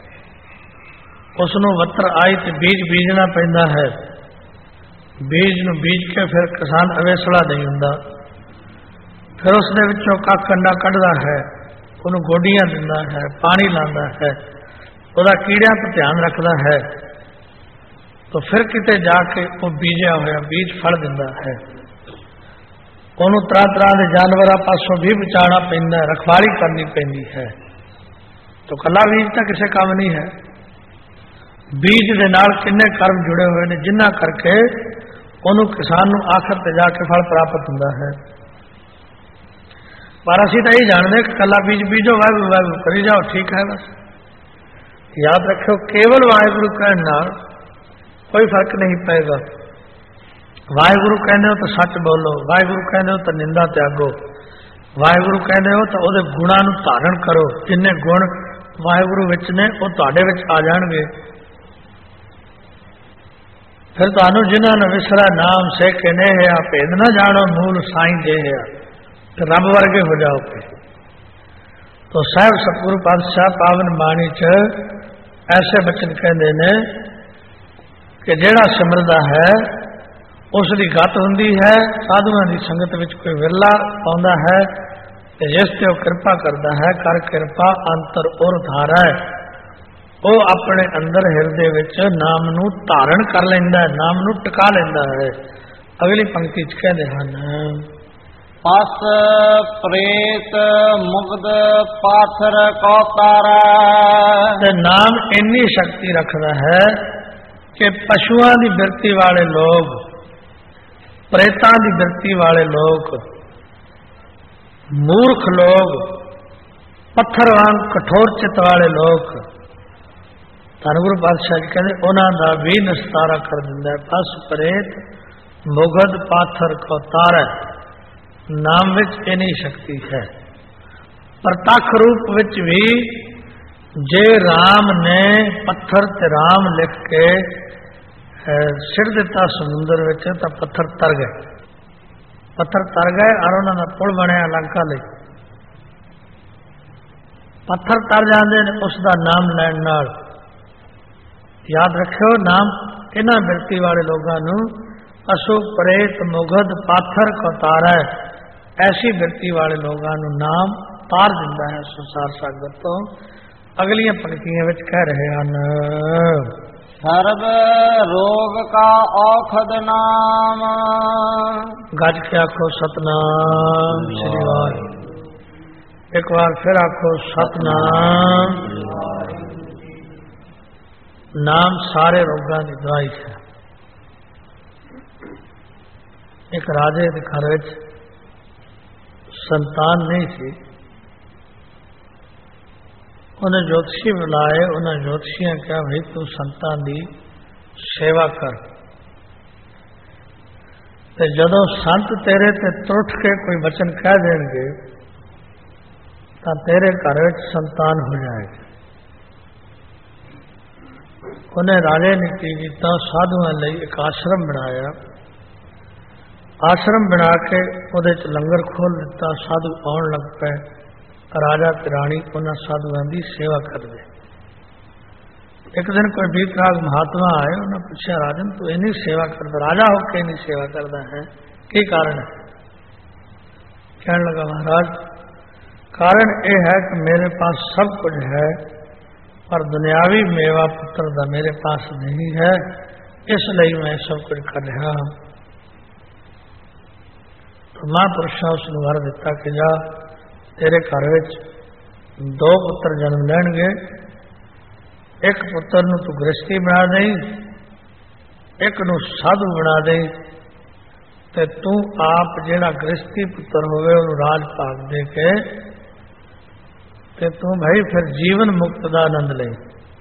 Speaker 2: ਉਸ ਨੂੰ ਵੱਤਰ ਆਈ ਤੇ ਬੀਜ ਬੀਜਣਾ ਪੈਂਦਾ ਹੈ। ਬੀਜ ਨੂੰ ਬੀਜ ਕੇ ਫਿਰ ਕਿਸਾਨ ਅਵੇਸਲਾ ਨਹੀਂ ਹੁੰਦਾ। ਫਿਰ ਉਸ ਦੇ ਵਿੱਚੋਂ ਕੱਖ ਕੰਡਾ ਕੱਢਦਾ ਹੈ, ਉਹਨੂੰ ਗੋਡੀਆਂ ਦਿੰਦਾ ਹੈ, ਪਾਣੀ ਲਾਉਂਦਾ ਹੈ, ਉਹਦਾ ਕੀੜਿਆਂ ਤੋਂ ਧਿਆਨ ਰੱਖਦਾ ਹੈ। तो फिर किते जाके वो बीजा होया बीज फल दिंदा है। ਉਹਨੂੰ ਤਰ੍ਹਾਂ ਤਰ੍ਹਾਂ ਦੇ ਜਾਨਵਰਾਂ ਪਾਸੋਂ ਵੀ ਬਚਾਉਣਾ ਪੈਂਦਾ, ਰਖਵਾਲੀ ਕਰਨੀ ਪੈਂਦੀ ਹੈ। तो ਕੱਲਾ ਬੀਜ ਤਾਂ ਕਿਸੇ ਕੰਮ ਨਹੀਂ ਹੈ। ਬੀਜ ਦੇ ਨਾਲ ਕਿੰਨੇ ਕਰਮ ਜੁੜੇ ਹੋਏ ਨੇ ਜਿਨ੍ਹਾਂ ਕਰਕੇ ਉਹਨੂੰ ਕਿਸਾਨ ਨੂੰ ਆਖਰ ਤੇ ਜਾ ਕੇ ਫਲ ਪ੍ਰਾਪਤ ਹੁੰਦਾ ਹੈ। ਪਰ ਅਸੀਂ ਤਾਂ ਇਹ ਜਾਣਦੇ ਕਿ ਕੱਲਾ ਬੀਜ ਬੀਜੋ ਵਾਹਿਗੁਰੂ ਵਾਹਿਗੁਰੂ ਕਰੀ ਜਾਓ, ਠੀਕ ਹੈ। ਬਸ ਯਾਦ ਰੱਖਿਓ ਕੇਵਲ ਵਾਹਿਗੁਰੂ ਕਹਿਣ ਨਾਲ कोई फर्क नहीं पेगा। वाहिगुरु कहने हो तो सच बोलो, वाहिगुरु कहने हो तो निंदा त्यागो, वाहिगुरु कहने हो तो उहदे गुणां नूं धारण करो। जिन्ने गुण वाहिगुरु विच ने वो तुहाडे विच आ जाणगे। फिर तुहानूं जिन्हां ने विसरा नाम सेके ने है भेद ना जानो मूल साईं दे है, तो रब वर्गे हो जाओगे। तो साहिब सतगुरु पातशाह पावन बाणी च ऐसे बचन कहते ने कि जेड़ा सिमरदा है ਉਸ ਦੀ ਗਤ ਹੁੰਦੀ ਹੈ। ਸਾਧੂਆਂ ਦੀ ਸੰਗਤ ਵਿੱਚ ਕੋਈ ਵਿਰਲਾ ਪਾਉਂਦਾ ਹੈ ਤੇ ਜਿਸ ਤੇ ਉਹ ਕਿਰਪਾ ਕਰਦਾ ਹੈ, ਕਰ ਕਿਰਪਾ ਅੰਤਰ ਉਰ ਧਾਰੈ, ਉਹ ਆਪਣੇ ਅੰਦਰ ਹਿਰਦੇ ਵਿੱਚ ਨਾਮ ਨੂੰ ਧਾਰਨ ਕਰ ਲੈਂਦਾ ਹੈ, ਨਾਮ ਨੂੰ ਟਿਕਾ ਲੈਂਦਾ ਹੈ। ਅਗਲੀ ਪੰਕਤੀ 'ਚ ਕਹਿੰਦੇ ਹਨ,
Speaker 1: ਪਸ ਪ੍ਰੇਤ ਮੁਗਧ ਪਾਥਰ ਕੋ ਤਾਰੈ।
Speaker 2: ਤੇ ਨਾਮ ਇੰਨੀ ਸ਼ਕਤੀ ਰੱਖਦਾ ਹੈ ਕਿ ਪਸ਼ੂਆਂ ਦੀ ਬਿਰਤੀ ਵਾਲੇ ਲੋਕ, ਪ੍ਰੇਤਾਂ ਦੀ ਬਿਰਤੀ ਵਾਲੇ ਲੋਕ, ਮੂਰਖ ਲੋਕ, ਪੱਥਰ ਵਾਂਗ ਕਠੋਰ ਚਿੱਤ ਵਾਲੇ ਲੋਕ, ਧੰਨ ਗੁਰੂ ਪਾਤਸ਼ਾਹ ਜੀ ਕਹਿੰਦੇ ਉਹਨਾਂ ਦਾ ਵੀ ਨਿਸਤਾਰਾ ਕਰ ਦਿੰਦਾ ਹੈ। ਪਸ ਪ੍ਰੇਤ ਮੁਗਧ ਪਾਥਰ ਕੋ ਤਾਰੈ। ਨਾਮ ਵਿੱਚ ਇੰਨੀ ਸ਼ਕਤੀ ਹੈ। ਪ੍ਰਤੱਖ ਰੂਪ ਵਿੱਚ ਵੀ ਜੇ ਰਾਮ ਨੇ ਪੱਥਰ ਤੇ ਰਾਮ ਲਿਖ ਕੇ ਸਿਰ ਦਿੱਤਾ ਸਮੁੰਦਰ ਵਿੱਚ ਤਾਂ ਪੱਥਰ ਤਰ ਗਏ, ਪੱਥਰ ਤਰ ਗਏ ਔਰ ਉਹਨਾਂ ਦਾ ਪੁਲ ਬਣਿਆ ਲੰਕਾ ਲਈ। ਪੱਥਰ ਤਰ ਜਾਂਦੇ ਨੇ ਉਸ ਦਾ ਨਾਮ ਲੈਣ ਨਾਲ। ਯਾਦ ਰੱਖਿਓ, ਨਾਮ ਇਹਨਾਂ ਬਿਰਤੀ ਵਾਲੇ ਲੋਕਾਂ ਨੂੰ ਪਸ਼ੂ ਪ੍ਰੇਤ ਮੁਗਧ ਪਾਥਰ ਕੋ ਤਾਰੈ, ਐਸੀ ਬਿਰਤੀ ਵਾਲੇ ਲੋਕਾਂ ਨੂੰ ਨਾਮ ਤਾਰ ਦਿੰਦਾ ਹੈ ਸੰਸਾਰ ਸਾਗਰ ਤੋਂ। ਅਗਲੀਆਂ ਪੰਕਤੀਆਂ ਵਿੱਚ ਕਹਿ ਰਹੇ ਹਨ,
Speaker 1: ਸਰਬ ਰੋਗ ਕਾ ਔਖਦ ਨਾਮ।
Speaker 2: ਗੱਜ ਕੇ ਆਖੋ ਸਤਨਾਮ ਸ੍ਰੀ ਵਾਹਿਗੁਰੂ। ਇੱਕ ਵਾਰ ਫਿਰ ਆਖੋ ਸਤਨਾਮ। ਨਾਮ ਸਾਰੇ ਰੋਗਾਂ ਦੀ ਦਵਾਈ ਹੈ। ਇੱਕ ਰਾਜੇ ਦੇ ਘਰ ਵਿੱਚ ਸੰਤਾਨ ਨਹੀਂ ਸੀ। ਉਹਨੇ ਜੋਤਸ਼ੀ ਬੁਲਾਏ। ਉਹਨਾਂ ਜੋਤਸ਼ੀਆਂ ਕਿਹਾ, ਭਾਈ ਤੂੰ ਸੰਤਾਨ ਦੀ ਸੇਵਾ ਕਰ, ਤੇ ਜਦੋਂ ਸੰਤ ਤੇਰੇ ਤੇ ਤੁਰਠ ਕੇ ਕੋਈ ਵਚਨ ਕਹਿ ਦੇਣਗੇ ਤਾਂ ਤੇਰੇ ਘਰ ਵਿੱਚ ਸੰਤਾਨ ਹੋ ਜਾਏਗੀ। ਉਹਨੇ ਰਾਜੇ ਨੇ ਕੀ ਕੀਤਾ, ਸਾਧੂਆਂ ਲਈ ਇੱਕ ਆਸ਼ਰਮ ਬਣਾਇਆ। ਆਸ਼ਰਮ ਬਣਾ ਕੇ ਉਹਦੇ 'ਚ ਲੰਗਰ ਖੋਲ੍ਹ ਦਿੱਤਾ। ਸਾਧੂ ਆਉਣ ਲੱਗ ਪਏ। ਰਾਜਾ ਤੇ ਰਾਣੀ ਉਹਨਾਂ ਸਾਧੂਆਂ ਦੀ ਸੇਵਾ ਕਰਦੇ। ਇੱਕ ਦਿਨ ਕੋਈ ਵੀਤਰਾਗ ਮਹਾਤਮਾ ਆਏ। ਉਹਨਾਂ ਪੁੱਛਿਆ, ਰਾਜਨ ਤੂੰ ਇੰਨੀ ਸੇਵਾ ਕਰਦਾ, ਰਾਜਾ ਹੋ ਕੇ ਇੰਨੀ ਸੇਵਾ ਕਰਦਾ ਹੈ, ਕੀ ਕਾਰਨ ਹੈ? ਕਹਿਣ ਲੱਗਾ, ਮਹਾਰਾਜ ਕਾਰਨ ਇਹ ਹੈ ਕਿ ਮੇਰੇ ਪਾਸ ਸਭ ਕੁਝ ਹੈ ਪਰ ਦੁਨਿਆਵੀ ਮੇਵਾ ਪੁੱਤਰ ਦਾ ਮੇਰੇ ਪਾਸ ਨਹੀਂ ਹੈ, ਇਸ ਲਈ ਮੈਂ ਸਭ ਕੁਝ ਕਰ ਰਿਹਾ ਹਾਂ। ਤਾਂ ਮਹਾਂਪੁਰਸ਼ਾਂ ਉਸ ਨੂੰ ਵਰ ਦਿੱਤਾ ਕਿ ਜਾ, ਤੇਰੇ ਘਰ ਵਿੱਚ 2 ਪੁੱਤਰ ਜਨਮ ਲੈਣਗੇ। ਇੱਕ ਪੁੱਤਰ ਨੂੰ ਤੂੰ ਗ੍ਰਸਤੀ ਬਣਾ ਦੇਈ, ਇੱਕ ਨੂੰ ਸਾਧੂ ਬਣਾ ਦੇਈ, ਤੇ ਤੂੰ ਆਪ ਜਿਹੜਾ ਗ੍ਰਸਤੀ ਪੁੱਤਰ ਹੋਵੇ ਉਹਨੂੰ ਰਾਜ ਭਾਗ ਦੇ ਕੇ ਤੇ ਤੂੰ ਭਾਈ ਫਿਰ ਜੀਵਨ ਮੁਕਤ ਦਾ ਆਨੰਦ ਲੈ।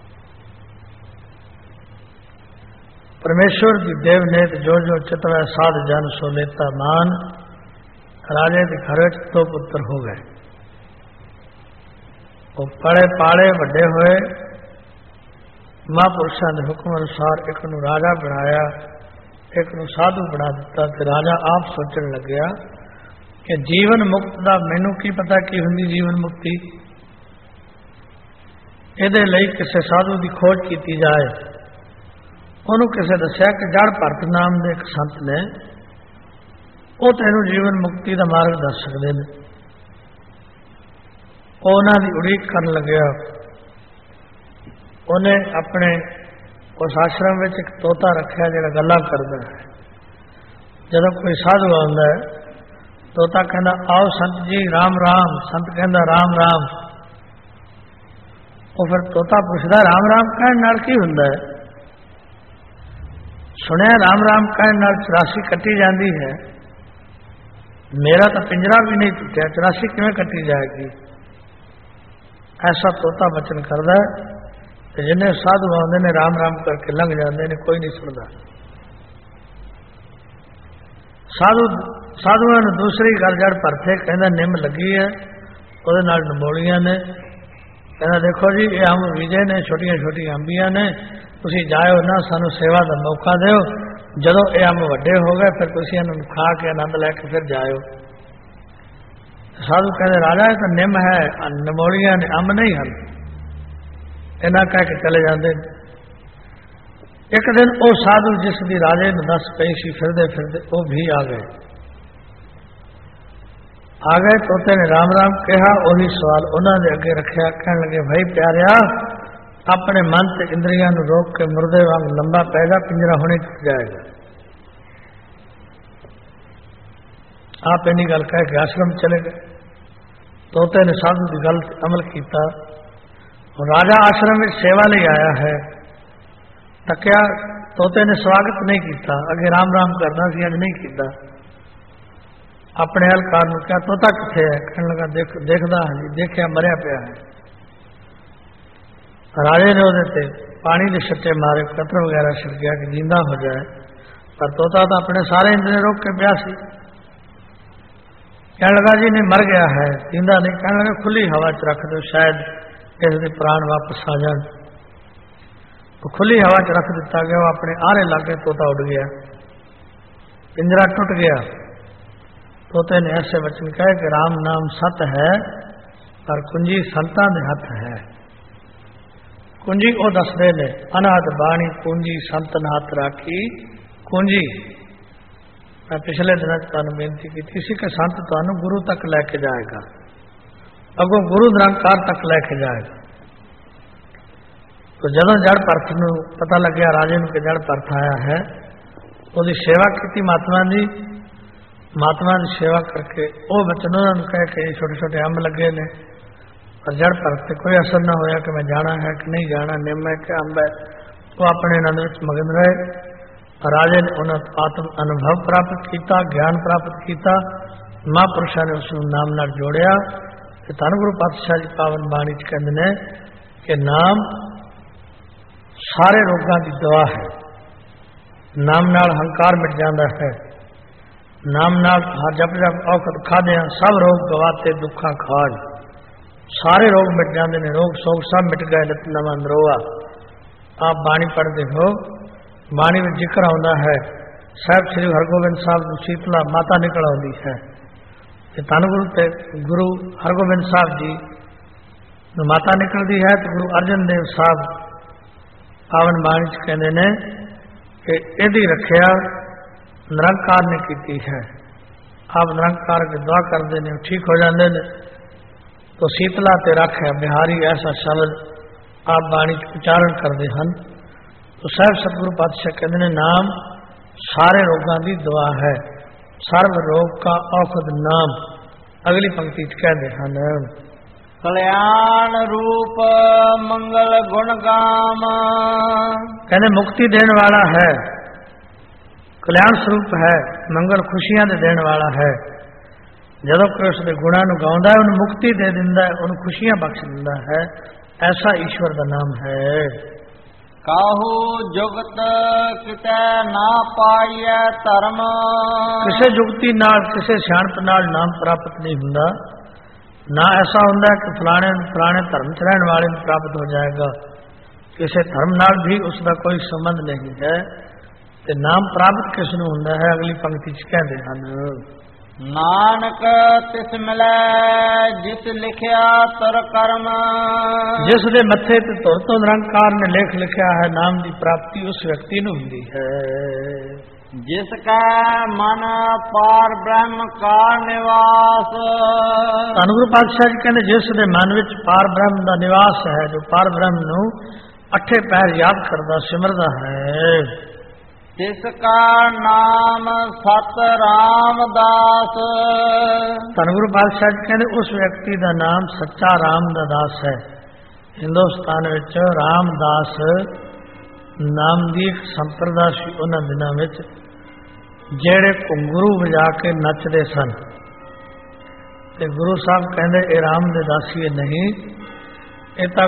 Speaker 2: ਪਰਮੇਸ਼ਵਰ ਦੀ ਦੇਵ ਨੇ ਜੋ ਜੋ ਚਿਤਵੈ ਸਾਧ ਜਨ ਸੋ ਲੇਤਾ ਮਾਨ। ਰਾਜੇ ਦੇ ਘਰ ਵਿੱਚ 2 ਪੁੱਤਰ ਹੋ ਗਏ। ਉਹ ਪੜੇ ਪਾਲੇ ਵੱਡੇ ਹੋਏ। ਮਹਾਂਪੁਰਸ਼ਾਂ ਦੇ ਹੁਕਮ ਅਨੁਸਾਰ ਇੱਕ ਨੂੰ ਰਾਜਾ ਬਣਾਇਆ, ਇੱਕ ਨੂੰ ਸਾਧੂ ਬਣਾ ਦਿੱਤਾ। ਤੇ ਰਾਜਾ ਆਪ ਸੋਚਣ ਲੱਗਿਆ ਕਿ ਜੀਵਨ ਮੁਕਤ ਦਾ ਮੈਨੂੰ ਕੀ ਪਤਾ ਕੀ ਹੁੰਦੀ ਜੀਵਨ ਮੁਕਤੀ। ਇਹਦੇ ਲਈ ਕਿਸੇ ਸਾਧੂ ਦੀ ਖੋਜ ਕੀਤੀ ਜਾਏ। ਉਹਨੂੰ ਕਿਸੇ ਦੱਸਿਆ ਕਿ ਜੜ ਭਰਤ ਨਾਮ ਦੇ ਇੱਕ ਸੰਤ ਨੇ, ਉਹ ਤੈਨੂੰ ਜੀਵਨ ਮੁਕਤੀ ਦਾ ਮਾਰਗ ਦੱਸ ਸਕਦੇ ਨੇ। ਉਹ ਉਹਨਾਂ ਦੀ ਉਡੀਕ ਕਰਨ ਲੱਗਿਆ। ਉਹਨੇ ਆਪਣੇ ਉਸ ਆਸ਼ਰਮ ਵਿੱਚ ਇੱਕ ਤੋਤਾ ਰੱਖਿਆ ਜਿਹੜਾ ਗੱਲਾਂ ਕਰਦਾ ਹੈ। ਜਦੋਂ ਕੋਈ ਸਾਧੂ ਆਉਂਦਾ ਹੈ, ਤੋਤਾ ਕਹਿੰਦਾ, ਆਓ ਸੰਤ ਜੀ, ਰਾਮ ਰਾਮ। ਸੰਤ ਕਹਿੰਦਾ, ਰਾਮ ਰਾਮ। ਉਹ ਫਿਰ ਤੋਤਾ ਪੁੱਛਦਾ, ਰਾਮ ਰਾਮ ਕਹਿਣ ਨਾਲ ਕੀ ਹੁੰਦਾ ਹੈ? ਸੁਣਿਆ ਰਾਮ ਰਾਮ ਕਹਿਣ ਨਾਲ 84 ਕੱਟੀ ਜਾਂਦੀ ਹੈ। ਮੇਰਾ ਤਾਂ ਪਿੰਜਰਾ ਵੀ ਨਹੀਂ ਟੁੱਟਿਆ, 84 ਕਿਵੇਂ ਕੱਟੀ ਜਾਏਗੀ? ਐਸਾ ਤੋਤਾ ਬਚਨ ਕਰਦਾ ਤੇ ਜਿੰਨੇ ਸਾਧੂ ਆਉਂਦੇ ਨੇ ਰਾਮ ਰਾਮ ਕਰਕੇ ਲੰਘ ਜਾਂਦੇ ਨੇ, ਕੋਈ ਨਹੀਂ ਸੁਣਦਾ। ਸਾਧੂਆਂ ਨੂੰ ਦੂਸਰੀ ਗੱਲ ਜੜ ਭਰਤੇ ਕਹਿੰਦਾ, ਨਿੰਮ ਲੱਗੀ ਹੈ, ਉਹਦੇ ਨਾਲ ਨਮੋਲੀਆਂ ਨੇ। ਕਹਿੰਦਾ, ਦੇਖੋ ਜੀ ਇਹ ਅੰਬ ਬੀਜੇ ਨੇ, ਛੋਟੀਆਂ ਛੋਟੀਆਂ ਅੰਬੀਆਂ ਨੇ, ਤੁਸੀਂ ਜਾਇਓ ਨਾ, ਸਾਨੂੰ ਸੇਵਾ ਦਾ ਮੌਕਾ ਦਿਓ। ਜਦੋਂ ਇਹ ਅੰਬ ਵੱਡੇ ਹੋ ਗਏ ਫਿਰ ਤੁਸੀਂ ਇਹਨਾਂ ਨੂੰ ਖਾ ਕੇ ਆਨੰਦ ਲੈ ਕੇ ਫਿਰ ਜਾਇਓ। ਸਾਧੂ ਕਹਿੰਦੇ, ਰਾਜਾ ਇਹ ਤਾਂ ਨਿੰਮ ਹੈ, ਨਮੋਲੀਆਂ ਨੇ, ਅੰਬ ਨਹੀਂ ਹਨ। ਇਹਨਾਂ ਕਹਿ ਕੇ ਚਲੇ ਜਾਂਦੇ। एक दिन वो साधु जिस दी राजे ने दस पई सी फिरदे फिरदे वो भी आ गए तोते ने राम राम कहा। वही सवाल उन्होंने अगे रखा। कहने लगे भाई प्यारिया अपने मन से इंद्रियां नूं रोक के मुर्दे वांग लंबा पैगा पिंजरा होने टूट जाएगा। आप इन्हीं गल कह के आश्रम चले गए। तोते ने साधु की गल अमल किया। राजा आश्रम में सेवा ले आया है। तकिया तोते ने स्वागत नहीं किया। अगे राम राम करना सी अज नहीं किया। अपने हलकार में क्या तोता किथे है? कहने लगा देखदा है जी। देखिया मरिया पिया है। राजे ने वो पानी के छट्टे मारे कतर वगैरह छिड़किया कि जिंदा हो जाए। पर तोता तो अपने सारे इंद्रिय रोक के पिया सी। कहने लगा जी नहीं मर गया है जिंदा नहीं। कहने लगा खुली हवा च रख दो शायद इसके प्राण वापस आ जाए। तो खुली हवा च रख दिता गया। वो अपने आरे लागे तोता उड़ गया। पिंजरा टूट गया। तोते ने ऐसे वचन कहे कि राम नाम सत है पर कुंजी संतां दे हथ है। कुंजी वो दसदे ने अनाथ बाणी कुंजी संतन हाथ राखी कुंजी। मैं पिछले दिन तुहानू बेनती की किसी के संत तुहानू गुरु तक लैके जाएगा। अगों गुरु निरंकार तक लैके जाएगा। तो जदों जड़ परथ नूं पता लग्या राजे नूं कि जड़ परथ आया है उसकी सेवा की महात्मा की। महात्मा की सेवा करके वो बचन उन्होंने कह के छोटे छोटे अंब लगे ने। पर जड़ परथ से कोई असर न होया कि मैं जाना है कि नहीं जाना निम है कि अंब है। वो अपने आनंद में मगन रहे। राजे ने उन्होंने आत्म अनुभव प्राप्त किया ज्ञान प्राप्त किया। महापुरुषों ने उसनूं नाम नाल जोड़िया। धन गुरु पातशाह जी पावन बाणी च कहंदे ने कि नाम सारे रोगों की दवा है। नाम नाल हंकार मिट जाता है। नाम नाल जप जप औखत खादे सब रोग गवाते दुखा खाज। सारे रोग मिट जाते हैं। रोग सोग सब मिट गए लत नवा नरोआ। आप बाणी पढ़ते हो। बाणी में जिक्र आता है साहब श्री हरगोबिंद साहब शीतला माता निकल आती है। धन गुरु हरगोबिंद साहब जी माता निकलती है। तो गुरु अर्जन देव साहब पावन बाणी कहते ने कि यदि रखिया निरंकार ने की है। आप निरंकार की दुआ करते हैं ठीक हो जाते हैं। तो शीतला ते रखे बिहारी ऐसा शब्द आप बाणी उच्चारण करते हैं। तो साहब सतगुरु पातशाह कहते हैं नाम सारे रोगों की दवा है। सर्व रोग का औषध नाम। अगली पंक्ति कहते हैं
Speaker 1: कल्याण रूप मंगल गुण गाम।
Speaker 2: कहने मुक्ति देने वाला है कल्याण स्वरूप है मंगल खुशियां दे देने वाला है। जदों कोई उसके गुणों को गाँदा है उन्हें मुक्ति दे दिंदा है उन्हें खुशियां बख्श दिंदा है। ऐसा ईश्वर का नाम है।
Speaker 1: काहू जुगत किते ना पाइए धर्म।
Speaker 2: किसे जुगती नाल किसे सियाणप नाल नाम प्राप्त नहीं हुंदा। ना ऐसा होता कि फलाने फलाने धर्म च रहने वाले प्राप्त हो जाएगा। किसी धर्म नाल भी उसका कोई संबंध नहीं है। ते नाम प्राप्त किसनूं हुंदा है? अगली पंक्ति च कहते हैं
Speaker 1: नानक तिस मिलै जिस लिखिया तर कर्म।
Speaker 2: जिस दे मत्थे ते धुर तो निरंकार ने लेख लिखा है नाम की प्राप्ति उस व्यक्ति नूं हुंदी है।
Speaker 1: जिसका मन पार ब्रह्म का निवास।
Speaker 2: धन गुरु पातशाह जी कहते जिस दे मन विच पार ब्रह्म का निवास है जो पार ब्रह्म नूं अठे पैर याद करदा सिमरदा है।
Speaker 1: जिसका नाम सत रामदास।
Speaker 2: धन गुरु पातशाह जी कहते उस व्यक्ति का नाम सच्चा रामदास है। हिंदुस्तान विच रामदास नाम की एक संप्रदा सी उन्हां दिनां विच जेड़े घुंगरू वजा के नचते सन। ते गुरु साहब कहते ये राम दे दासीए नहीं ये तो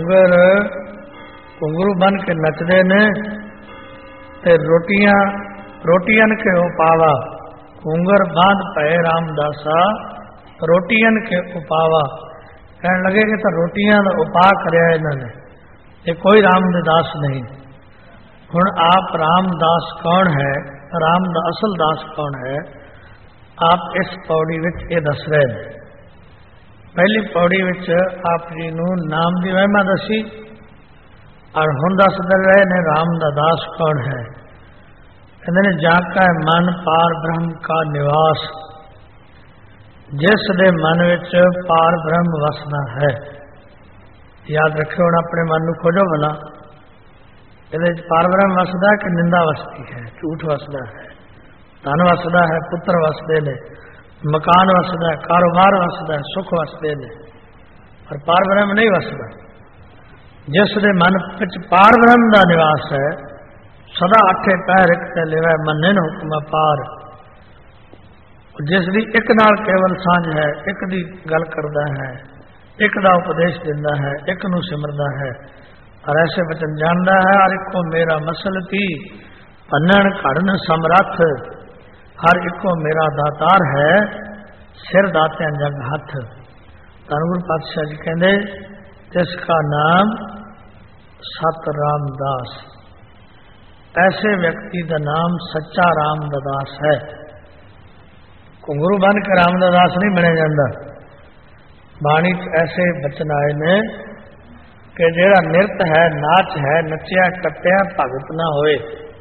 Speaker 2: घुंगरू बन के नचते ने ते रोटियन के उपावा। घूंगर बांध पे रामदासा रोटियन के उपावा। कहने लगे कि तो रोटियां का उपा करया इन्होंने ये कोई राम दे दास नहीं। हुण आप रामदास कौन है राम दा असल दास कौन है आप इस पौड़ी विच ये दस रहे हैं। पहली पौड़ी विच आप जी नूं नाम की महिमा दसी। और हुण दसदे रहे ने राम दा दास कौन है। कहते ने जाका मन पार ब्रह्म का निवास, जिस दे मन विच पार ब्रह्म वसदा है। याद रखियो, हुण अपने मन नूं खोजो भला, ਇਹਦੇ ਪਾਰ ਬ੍ਰਹਮ ਵਸਦਾ ਕਿ ਨਿੰਦਾ ਵਸਦੀ ਹੈ, ਝੂਠ ਵਸਦਾ ਹੈ, ਧਨ ਵਸਦਾ ਹੈ, ਪੁੱਤਰ ਵਸਦੇ ਨੇ, ਮਕਾਨ ਵਸਦਾ ਹੈ, ਕਾਰੋਬਾਰ ਵਸਦਾ ਹੈ, ਸੁੱਖ ਵਸਦੇ ਨੇ, ਪਰ ਪਾਰ ਬ੍ਰਹਮ ਨਹੀਂ ਵਸਦਾ। ਜਿਸ ਦੇ ਮਨ ਵਿੱਚ ਪਾਰ ਬ੍ਰਹਮ ਦਾ ਨਿਵਾਸ ਹੈ, ਸਦਾ ਅੱਠੇ ਪੈਰ ਇੱਕ ਤੇ ਲਿਵੈ ਮੰਨੇ ਨ ਹੁਕਮ ਪਾਰ। ਜਿਸ ਦੀ ਇੱਕ ਨਾਲ ਕੇਵਲ ਸਾਂਝ ਹੈ, ਇੱਕ ਦੀ ਗੱਲ ਕਰਦਾ ਹੈ, ਇੱਕ ਦਾ ਉਪਦੇਸ਼ ਦਿੰਦਾ ਹੈ, ਇੱਕ ਨੂੰ ਸਿਮਰਦਾ ਹੈ, और ऐसे वचन जानता है। हर इको मेरा मसल थी भन्नण घड़न समरथ, हर इको मेरा दातार है, सिर दात्या जग हथ। धन गुरु पातशाह जी कहते जिसका नाम सत रामदास, ऐसे व्यक्ति का नाम सच्चा रामदास है। घुंगरू बन के रामदास नहीं बने जाता। बाणी ऐसे वचन आए ने कि जेड़ा निरत है, नाच है, नचिया कट्टिया भगत ना होए।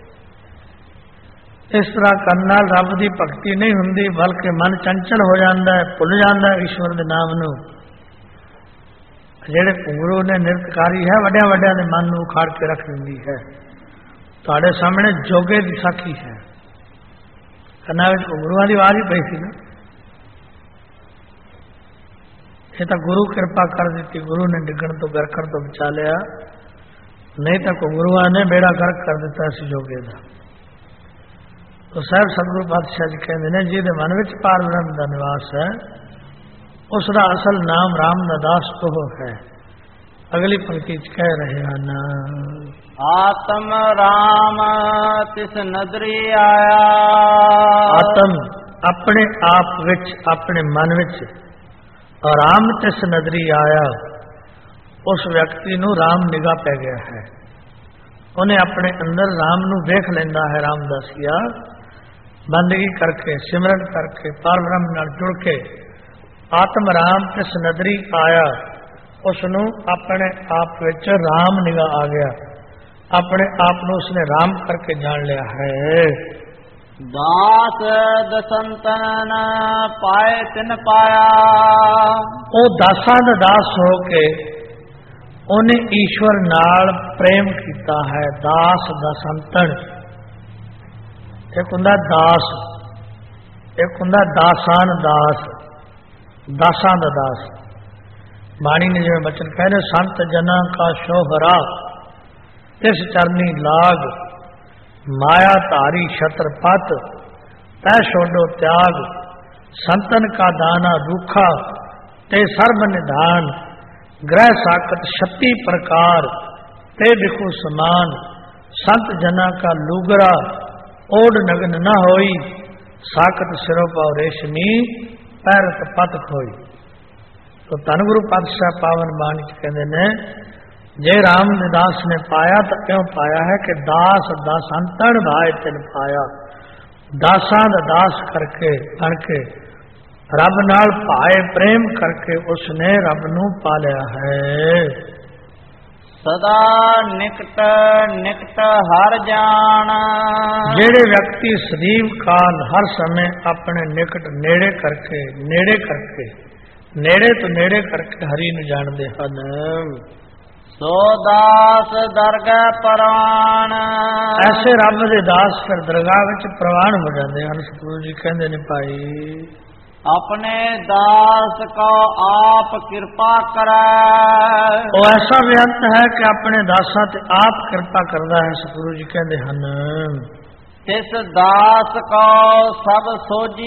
Speaker 2: इस तरह करने नाल रब की भगती नहीं हुंदी, बल्कि मन चंचल हो जाता है, भुल जाता है ईश्वर के नाम नूं। जेड़े घुंगरू ने निरतकारी है, वड्या वड्या दे मन नूं उखाड़ के रख दिंदी है। तुहाडे सामने जोगे दी साखी है, कन्ना विच घुंगरूआं दी आवाज़ ही पई सी ना। ये तो गुरु कृपा कर दी, गुरु ने डिगण तो गरकण तो बचा लिया, नहीं तो घुंगरूआ ने बेड़ा गर्क कर दिता इस जोगे का। तो साहब सतगुरु पातशाह जी कहते हैं जिहदे मन विच पार ब्रह्म का निवास है, उसका असल नाम रामदास तो है। अगली पंक्ति च कह रहे हैं
Speaker 1: आत्म राम तिस नदरी आया।
Speaker 2: आत्म अपने आप विच, अपने मन विच, और राम तिस नदरी आया, उस व्यक्ति नूं राम निगाह पै गया है। उन्हें अपने अंदर राम नूं देख लेंदा है। रामदासिया बंदगी करके, सिमरन करके, पार ब्रह्म नाल जुड़ के आत्म राम तिस नदरी आया, उसनूं अपने आप विच राम निगाह आ गया, अपने आप नूं उसने राम करके जान लिया है।
Speaker 1: दास दसंतन पाए तिन पाया,
Speaker 2: वो दासां दा दास हो के उन्हें ईश्वर नाल प्रेम किया है। दास दसंतन, एक हुंदा दास, एक हुंदा दासान दास, दासां दा दास। बाणी ने जिवें बचन कहने संत जना का शोहरा, तिस चरनी लाग, माया धारी छत्रपत, तै छोड़ो त्याग, संतन का दाना रूखा, ते सर्व निधान, ग्रह साकत 36 प्रकार, ते दिखो समान, संत जना का लूगरा, ओढ़ नगन न होई, साकत सिरों पाव रेशमी, पैरत पत खोई। तो धन गुरु पातशाह पावन बाणी कहते ने जे रामदास ने पाया तो क्यों पाया है कि दास दासांतन भाई तिन पाया। दासां दा दास करके बन के रब नाल भाए प्रेम करके उसने रब नूं पा लिया है।
Speaker 1: सदा निकट निकट हर जान,
Speaker 2: जेड़े व्यक्ति सदैव काल हर समय अपने निकट नेड़े करके नेड़े तो नेड़े करके हरि नूं जाणदे हन।
Speaker 1: सो दास दरगाह परवान,
Speaker 2: ऐसे रब दे दास फिर दरगाह विच प्रवान हो जाते हैं। सतगुरु जी कहते ने भाई
Speaker 1: अपने दास को आप कृपा करे,
Speaker 2: वो ऐसा बेअंत है कि अपने दासां ते आप कृपा करता है। सतगुरु जी कहते हैं
Speaker 1: तिस दास को सब सोजी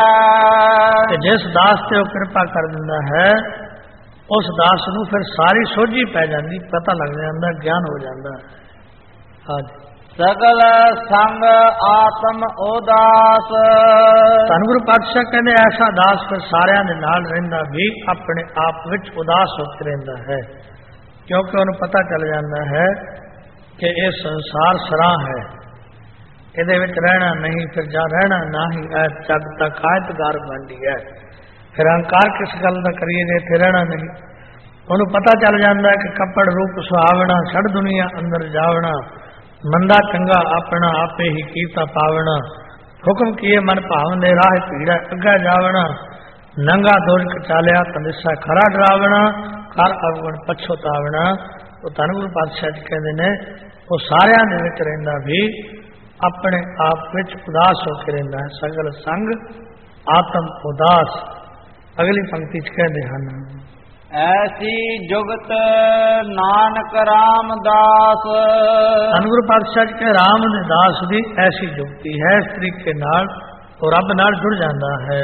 Speaker 1: परै,
Speaker 2: जिस दास ते वो कृपा कर दिंदा है उस दास नूं फिर सारी सोझी पै जाती, पता लग जाता, ज्ञान हो जाता है। हाँ जी।
Speaker 1: सगल संग आत्म उदास,
Speaker 2: धन गुरु पातशाह कहते ऐसा दास फिर सारिਆਂ ਦੇ ਨਾਲ ਰਹਿੰਦਾ भी अपने आप विच उदास होते रहता है, क्योंकि उन्हें पता चल जाता है कि ये संसार सराह है, ਇਹਦੇ ਵਿੱਚ रहना नहीं, फिर जा रहना नहीं है, जग तक आयतगार बन है। फिर अहंकार किस गल का करिए जे इत्थे रहना नहीं, ਉਹਨੂੰ ਪਤਾ ਚੱਲ ਜਾਂਦਾ ਕਿ ਕੱਪੜ ਰੂਪ ਸੁਹਾਵਣਾ, ਛੜ ਦੁਨੀਆ ਅੰਦਰ ਜਾਵਣਾ, ਮੰਦਾ ਚੰਗਾ ਆਪਣਾ ਆਪੇ ਹੀ ਕੀਤਾ ਪਾਵਣਾ, ਹੁਕਮ ਕੀਏ ਮਨ ਭਾਵਨ ਦੇ ਰਾਹ ਭੀੜਾ ਅੱਗਾ ਜਾਵਣਾ, ਨੰਗਾ ਦੋਜਕ ਚਾਲਿਆ ਤੰਦਿਸਾ ਖਰਾ ਡਰਾਵਣਾ, ਕਰ ਅਵਗੁਣ ਪਛੋਤਾਵਣਾ। ਉਹ ਧੰਨ ਗੁਰੂ ਪਾਤਸ਼ਾਹ ਜੀ ਕਹਿੰਦੇ ਨੇ ਉਹ ਸਾਰਿਆਂ ਦੇ ਵਿੱਚ ਰਹਿੰਦਾ ਵੀ ਆਪਣੇ ਆਪ ਵਿੱਚ ਉਦਾਸ ਹੋ ਕੇ ਰਹਿੰਦਾ ਹੈ। ਸਗਲ ਸੰਗ ਆਤਮ ਉਦਾਸ। ਅਗਲੀ ਪੰਕਤੀ ਚ ਕਹਿੰਦੇ ਹਨ,
Speaker 1: ਐਸੀ ਜੁਗਤ ਨਾਨਕ ਰਾਮਦਾਸ।
Speaker 2: ਧੰਨ ਗੁਰੂ ਪਾਤਸ਼ਾਹ ਜੀ ਕੇ ਰਾਮ ਦੇ ਦਾਸ ਦੀ ਐਸੀ ਜੁਗਤੀ ਹੈ, ਇਸ ਤਰੀਕੇ ਨਾਲ ਉਹ ਰੱਬ ਨਾਲ ਜੁੜ ਜਾਂਦਾ ਹੈ।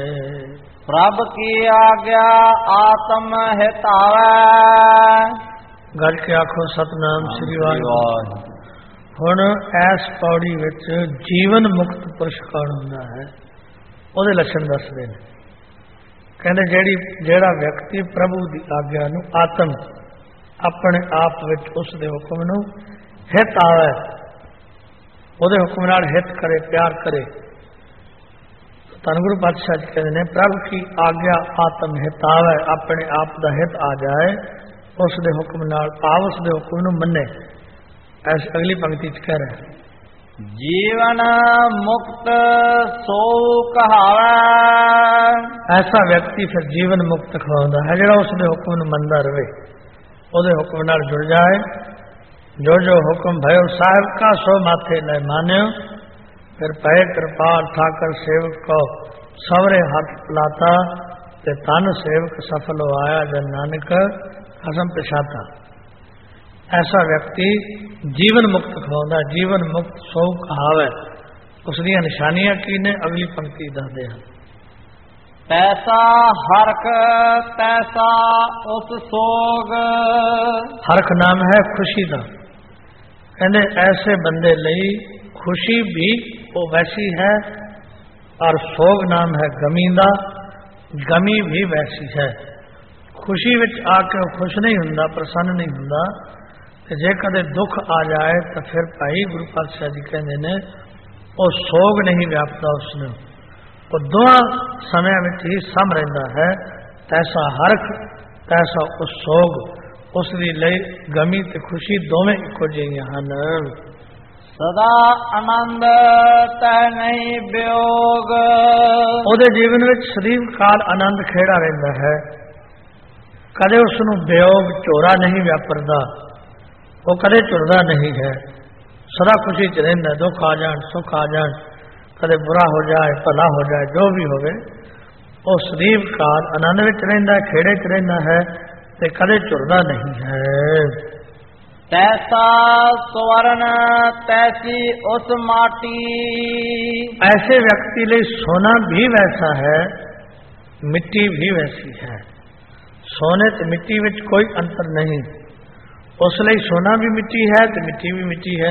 Speaker 1: ਪ੍ਰਭ ਕੀ ਆਗਿਆ ਆਤਮ ਹਿਤਾਵੈ।
Speaker 2: ਗੱਜ ਕੇ ਆਖੋ ਸਤਨਾਮ ਸ੍ਰੀ ਵਾਹਿਗੁਰੂ। ਹੁਣ ਇਸ ਪੌੜੀ ਵਿੱਚ ਜੀਵਨ ਮੁਕਤ ਪੁਰਸ਼ ਕੌਣ ਹੁੰਦਾ ਹੈ, ਉਹਦੇ ਲੱਛਣ ਦੱਸਦੇ ਨੇ। ਕਹਿੰਦੇ ਜਿਹੜਾ ਵਿਅਕਤੀ ਪ੍ਰਭੂ ਦੀ ਆਗਿਆ ਨੂੰ ਆਤਮ ਆਪਣੇ ਆਪ ਵਿੱਚ ਉਸ ਦੇ ਹੁਕਮ ਨੂੰ ਹਿਤ ਆਵੇ, ਉਹਦੇ ਹੁਕਮ ਨਾਲ ਹਿਤ ਕਰੇ, ਪਿਆਰ ਕਰੇ। ਧੰਨ ਗੁਰੂ ਪਾਤਸ਼ਾਹ ਜੀ ਕਹਿੰਦੇ ਨੇ ਪ੍ਰਭ ਕੀ ਆਗਿਆ ਆਤਮ ਹਿਤ ਆਵੇ, ਆਪਣੇ ਆਪ ਦਾ ਹਿਤ ਆ ਜਾਏ, ਉਸ ਦੇ ਹੁਕਮ ਨਾਲ ਭਾਵ ਉਸ ਦੇ ਹੁਕਮ ਨੂੰ ਮੰਨੇ। ਐਸ ਅਗਲੀ ਪੰਕਤੀ ਚ ਕਹਿ ਰਹੇ,
Speaker 1: ਜੀਵਨ ਮੁਕਤ ਸੋ ਕਹਾਵੈ।
Speaker 2: ਐਸਾ ਵਿਅਕਤੀ ਫਿਰ ਜੀਵਨ ਮੁਕਤ ਕਹਾਉਂਦਾ ਹੈ ਜਿਹੜਾ ਉਸ ਦੇ ਹੁਕਮ ਨੂੰ ਮੰਨਦਾ ਰਹੇ, ਉਹਦੇ ਹੁਕਮ ਨਾਲ ਜੁੜ ਜਾਏ। ਜੋ ਜੋ ਹੁਕਮ ਭਇਓ ਸਾਹਿਬ ਕਾ ਸੋ ਮਾਥੇ ਲੈ ਮਾਨਿਓ, ਫਿਰ ਪਏ ਕਿਰਪਾਲ ਠਾਕਰ ਸੇਵਕ ਕੋ ਸਵਰੇ ਹੱਥ ਪਲਾਤਾ, ਤੇ ਤਨ ਸੇਵਕ ਸਫਲ ਆਇਆ ਜਨ ਨਾਨਕ ਹਸਮ ਪਛਾਤਾ। ਐਸਾ ਵਿਅਕਤੀ ਜੀਵਨ ਮੁਕਤ ਕਹਾਉਂਦਾ। ਜੀਵਨ ਮੁਕਤ ਸੋ ਕਹਾਵੇ। ਉਸ ਦੀਆਂ ਨਿਸ਼ਾਨੀਆਂ ਕੀ ਨੇ, ਅਗਲੀ ਪੰਕਤੀ ਦੱਸਦੇ ਹਨ,
Speaker 1: ਤੈਸਾ ਹਰਖ ਤੈਸਾ ਉਸ ਸੋਗ।
Speaker 2: ਹਰਖ ਨਾਮ ਹੈ ਖੁਸ਼ੀ ਦਾ। ਕਹਿੰਦੇ ਐਸੇ ਬੰਦੇ ਲਈ ਖੁਸ਼ੀ ਵੀ ਉਹ ਵੈਸੀ ਹੈ, ਔਰ ਸੋਗ ਨਾਮ ਹੈ ਗਮੀ ਦਾ, ਗਮੀ ਵੀ ਵੈਸੀ ਹੈ। ਖੁਸ਼ੀ ਵਿੱਚ ਆ ਕੇ ਉਹ ਖੁਸ਼ ਨਹੀਂ ਹੁੰਦਾ, ਪ੍ਰਸੰਨ ਨਹੀਂ ਹੁੰਦਾ, ਤੇ ਜੇ ਕਦੇ ਦੁੱਖ ਆ ਜਾਏ ਤਾਂ ਫਿਰ ਭਾਈ ਗੁਰੂ ਪਾਤਸ਼ਾਹ ਜੀ ਕਹਿੰਦੇ ਨੇ ਉਹ ਸੋਗ ਨਹੀਂ ਵਿਆਪਦਾ ਉਸ ਨੂੰ, ਉਹ ਦੋਹਾਂ ਸਮਿਆਂ ਵਿੱਚ ਹੀ ਸਮ ਰਹਿੰਦਾ ਹੈ। ਤੈਸਾ ਹਰਖ ਤੈਸਾ ਉਸ ਸੋਗ। ਉਸ ਦੀ ਲਈ ਗਮੀ ਤੇ ਖੁਸ਼ੀ ਦੋਵੇਂ ਇੱਕੋ ਜਿਹੀਆਂ ਹਨ।
Speaker 1: ਸਦਾ ਆਨੰਦ ਤੈ ਨਹੀਂ ਵਿਯੋਗ।
Speaker 2: ਉਹਦੇ ਜੀਵਨ ਵਿੱਚ ਸਦੀਵ ਕਾਲ ਆਨੰਦ ਖੇੜਾ ਰਹਿੰਦਾ ਹੈ, ਕਦੇ ਉਸ ਨੂੰ ਵਿਯੋਗ ਝੋਰਾ ਨਹੀਂ ਵਿਆਪਰਦਾ, ਉਹ ਕਦੇ ਝੁਰਦਾ ਨਹੀਂ ਹੈ, ਸਦਾ ਖੁਸ਼ੀ ਚ ਰਹਿੰਦਾ। ਦੁੱਖ ਆ ਜਾਣ ਸੁੱਖ ਆ ਜਾਣ, ਕਦੇ ਬੁਰਾ ਹੋ ਜਾਏ ਭਲਾ ਹੋ ਜਾਏ, ਜੋ ਵੀ ਹੋਵੇ ਉਹ ਸਦੀਵ ਕਾਲ ਆਨੰਦ ਵਿੱਚ ਰਹਿੰਦਾ, ਖੇੜੇ ਚ ਰਹਿੰਦਾ ਹੈ ਤੇ ਕਦੇ ਝੁਰਦਾ ਨਹੀਂ ਹੈ।
Speaker 1: ਤੈਸਾ ਸਵਰਨ ਤੈਸੀ ਉਸ ਮਾਟੀ।
Speaker 2: ऐसे व्यक्ति लिए सोना भी वैसा है, मिट्टी भी वैसी है। सोने ਤੇ ਮਿੱਟੀ ਵਿੱਚ ਕੋਈ ਅੰਤਰ ਨਹੀਂ। ਉਸ ਲਈ ਸੋਨਾ ਵੀ ਮਿੱਟੀ ਹੈ ਤੇ ਮਿੱਟੀ ਵੀ ਮਿੱਟੀ ਹੈ।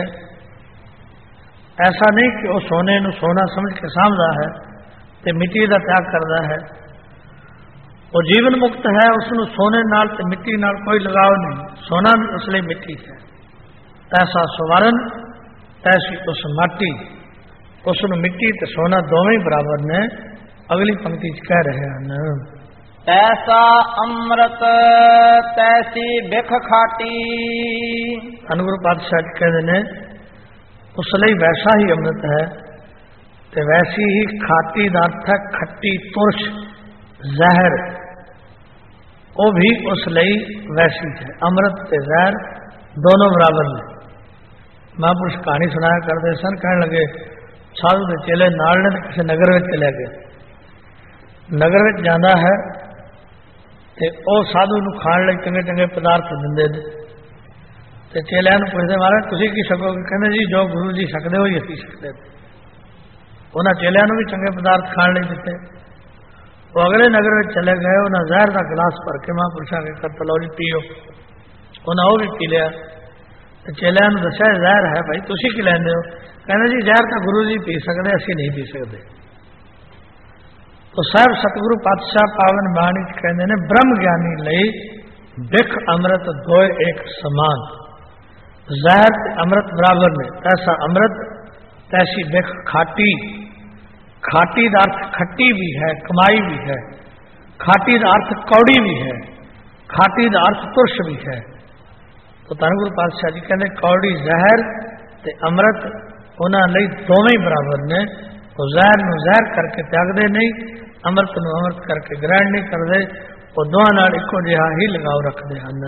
Speaker 2: ਐਸਾ ਨਹੀਂ ਕਿ ਉਹ ਸੋਨੇ ਨੂੰ ਸੋਨਾ ਸਮਝ ਕੇ ਸਾਂਭਦਾ ਹੈ ਤੇ ਮਿੱਟੀ ਦਾ ਤਿਆਗ ਕਰਦਾ ਹੈ। ਉਹ ਜੀਵਨ ਮੁਕਤ ਹੈ, ਉਸ ਨੂੰ ਸੋਨੇ ਨਾਲ ਤੇ ਮਿੱਟੀ ਨਾਲ ਕੋਈ ਲਗਾਵ ਨਹੀਂ। ਸੋਨਾ ਵੀ ਉਸ ਲਈ ਮਿੱਟੀ ਹੈ। ਤੈਸਾ ਸਵਰਨ ਤੈਸੀ ਉਸ ਮਾਟੀ। ਉਸ ਨੂੰ ਮਿੱਟੀ ਤੇ ਸੋਨਾ ਦੋਵੇਂ ਬਰਾਬਰ ਨੇ। ਅਗਲੀ ਪੰਕਤੀ ਚ ਕਹਿ ਰਹੇ ਹਨ,
Speaker 1: ਤੈਸਾ ਅੰਮ੍ਰਿਤ ਤੈਸੀ ਬਿਖ ਖਾਟੀ।
Speaker 2: ਗੁਰੂ ਪਾਤਸ਼ਾਹ ਜੀ ਕਹਿੰਦੇ ਨੇ ਉਸ ਲਈ ਵੈਸਾ ਹੀ ਅੰਮ੍ਰਿਤ ਹੈ ਤੇ ਵੈਸੀ ਹੀ ਖਾਟੀ ਦਾ ਅਰਥ ਹੈ ਖੱਟੀ ਤੁਰਸ਼ ਜ਼ਹਿਰ, ਉਹ ਵੀ ਉਸ ਲਈ ਵੈਸੀ ਹੈ। ਅੰਮ੍ਰਿਤ ਤੇ ਜ਼ਹਿਰ ਦੋਨੋਂ ਬਰਾਬਰ ਨੇ। ਮਹਾਂਪੁਰਸ਼ ਕਹਾਣੀ ਸੁਣਾਇਆ ਕਰਦੇ ਸਨ, ਕਹਿਣ ਲੱਗੇ ਸਾਧੂ ਦੇ ਚੇਲੇ ਨਾਲ ਨੇ ਕਿਸੇ ਨਗਰ ਵਿੱਚ ਚਲੇ ਗਏ। ਨਗਰ ਵਿੱਚ ਜਾਂਦਾ ਹੈ ਤੇ ਉਹ ਸਾਧੂ ਨੂੰ ਖਾਣ ਲਈ ਚੰਗੇ ਚੰਗੇ ਪਦਾਰਥ ਦਿੰਦੇ ਨੇ ਤੇ ਚੇਲਿਆਂ ਨੂੰ ਪੁੱਛਦੇ, ਮਹਾਰਾਜ ਤੁਸੀਂ ਕੀ ਛਕੋਗੇ? ਕਹਿੰਦੇ ਜੀ ਜੋ ਗੁਰੂ ਜੀ ਛਕਦੇ ਹੋ ਹੀ ਅਸੀਂ ਛਕਦੇ। ਉਹਨਾਂ ਚੇਲਿਆਂ ਨੂੰ ਵੀ ਚੰਗੇ ਪਦਾਰਥ ਖਾਣ ਲਈ ਦਿੱਤੇ। ਉਹ ਅਗਲੇ ਨਗਰ ਵਿੱਚ ਚਲੇ ਗਏ। ਉਹਨਾਂ ਜ਼ਹਿਰ ਦਾ ਗਲਾਸ ਭਰ ਕੇ ਮਹਾਂਪੁਰਸ਼ਾਂ ਕੇ ਕਰ ਲਓ ਜੀ ਪੀਓ। ਉਹਨਾਂ ਉਹ ਵੀ ਪੀ ਲਿਆ ਤੇ ਚੇਲਿਆਂ ਨੂੰ ਦੱਸਿਆ ਜ਼ਹਿਰ ਹੈ ਭਾਈ, ਤੁਸੀਂ ਕੀ ਲੈਂਦੇ ਹੋ? ਕਹਿੰਦੇ ਜੀ ਜ਼ਹਿਰ ਤਾਂ ਗੁਰੂ ਜੀ ਪੀ ਸਕਦੇ, ਅਸੀਂ ਨਹੀਂ ਪੀ ਸਕਦੇ। तो ਸਾਹਿਬ ਸਤਿਗੁਰੂ ਪਾਤਸ਼ਾਹ ਪਾਵਨ ਬਾਣੀ ਚ ਕਹਿੰਦੇ ਨੇ ਬ੍ਰਹਮ ਗਿਆਨੀ ਲਈ ਬਿਖ ਅੰਮ੍ਰਿਤ ਦੋਏ ਇੱਕ ਸਮਾਨ। ਜ਼ਹਿਰ ਤੇ ਅੰਮ੍ਰਿਤ ਬਰਾਬਰ ਨੇ। ਐਸਾ ਅੰਮ੍ਰਿਤ ਤੈਸੀ ਬਿਖ ਖਾਟੀ। ਖਾਟੀ ਦਾ ਅਰਥ ਖੱਟੀ ਵੀ ਹੈ, ਕਮਾਈ ਵੀ ਹੈ। ਖਾਟੀ ਦਾ ਅਰਥ ਕੌੜੀ ਵੀ ਹੈ। ਖਾਟੀ ਦਾ ਅਰਥ ਤੁਰਸ਼ ਵੀ ਹੈ। तो ਧੰਨ ਗੁਰੂ ਪਾਤਸ਼ਾਹ ਜੀ ਕਹਿੰਦੇ ਕੌੜੀ ਜ਼ਹਿਰ ਤੇ ਅੰਮ੍ਰਿਤ ਉਹਨਾਂ ਲਈ ਦੋਵੇਂ ਹੀ ਬਰਾਬਰ ਨੇ। ਉਹ ਜ਼ਹਿਰ ਨੂੰ ਜ਼ਹਿਰ ਕਰਕੇ ਤਿਆਗਦੇ ਨਹੀਂ, ਅੰਮ੍ਰਿਤ ਨੂੰ ਅੰਮ੍ਰਿਤ ਕਰਕੇ ਗ੍ਰਹਿਣ ਨਹੀਂ ਕਰਦੇ। ਉਹ ਦੋਹਾਂ ਨਾਲ ਇੱਕੋ ਜਿਹਾ ਹੀ ਲਗਾਵ ਰੱਖਦੇ ਹਨ।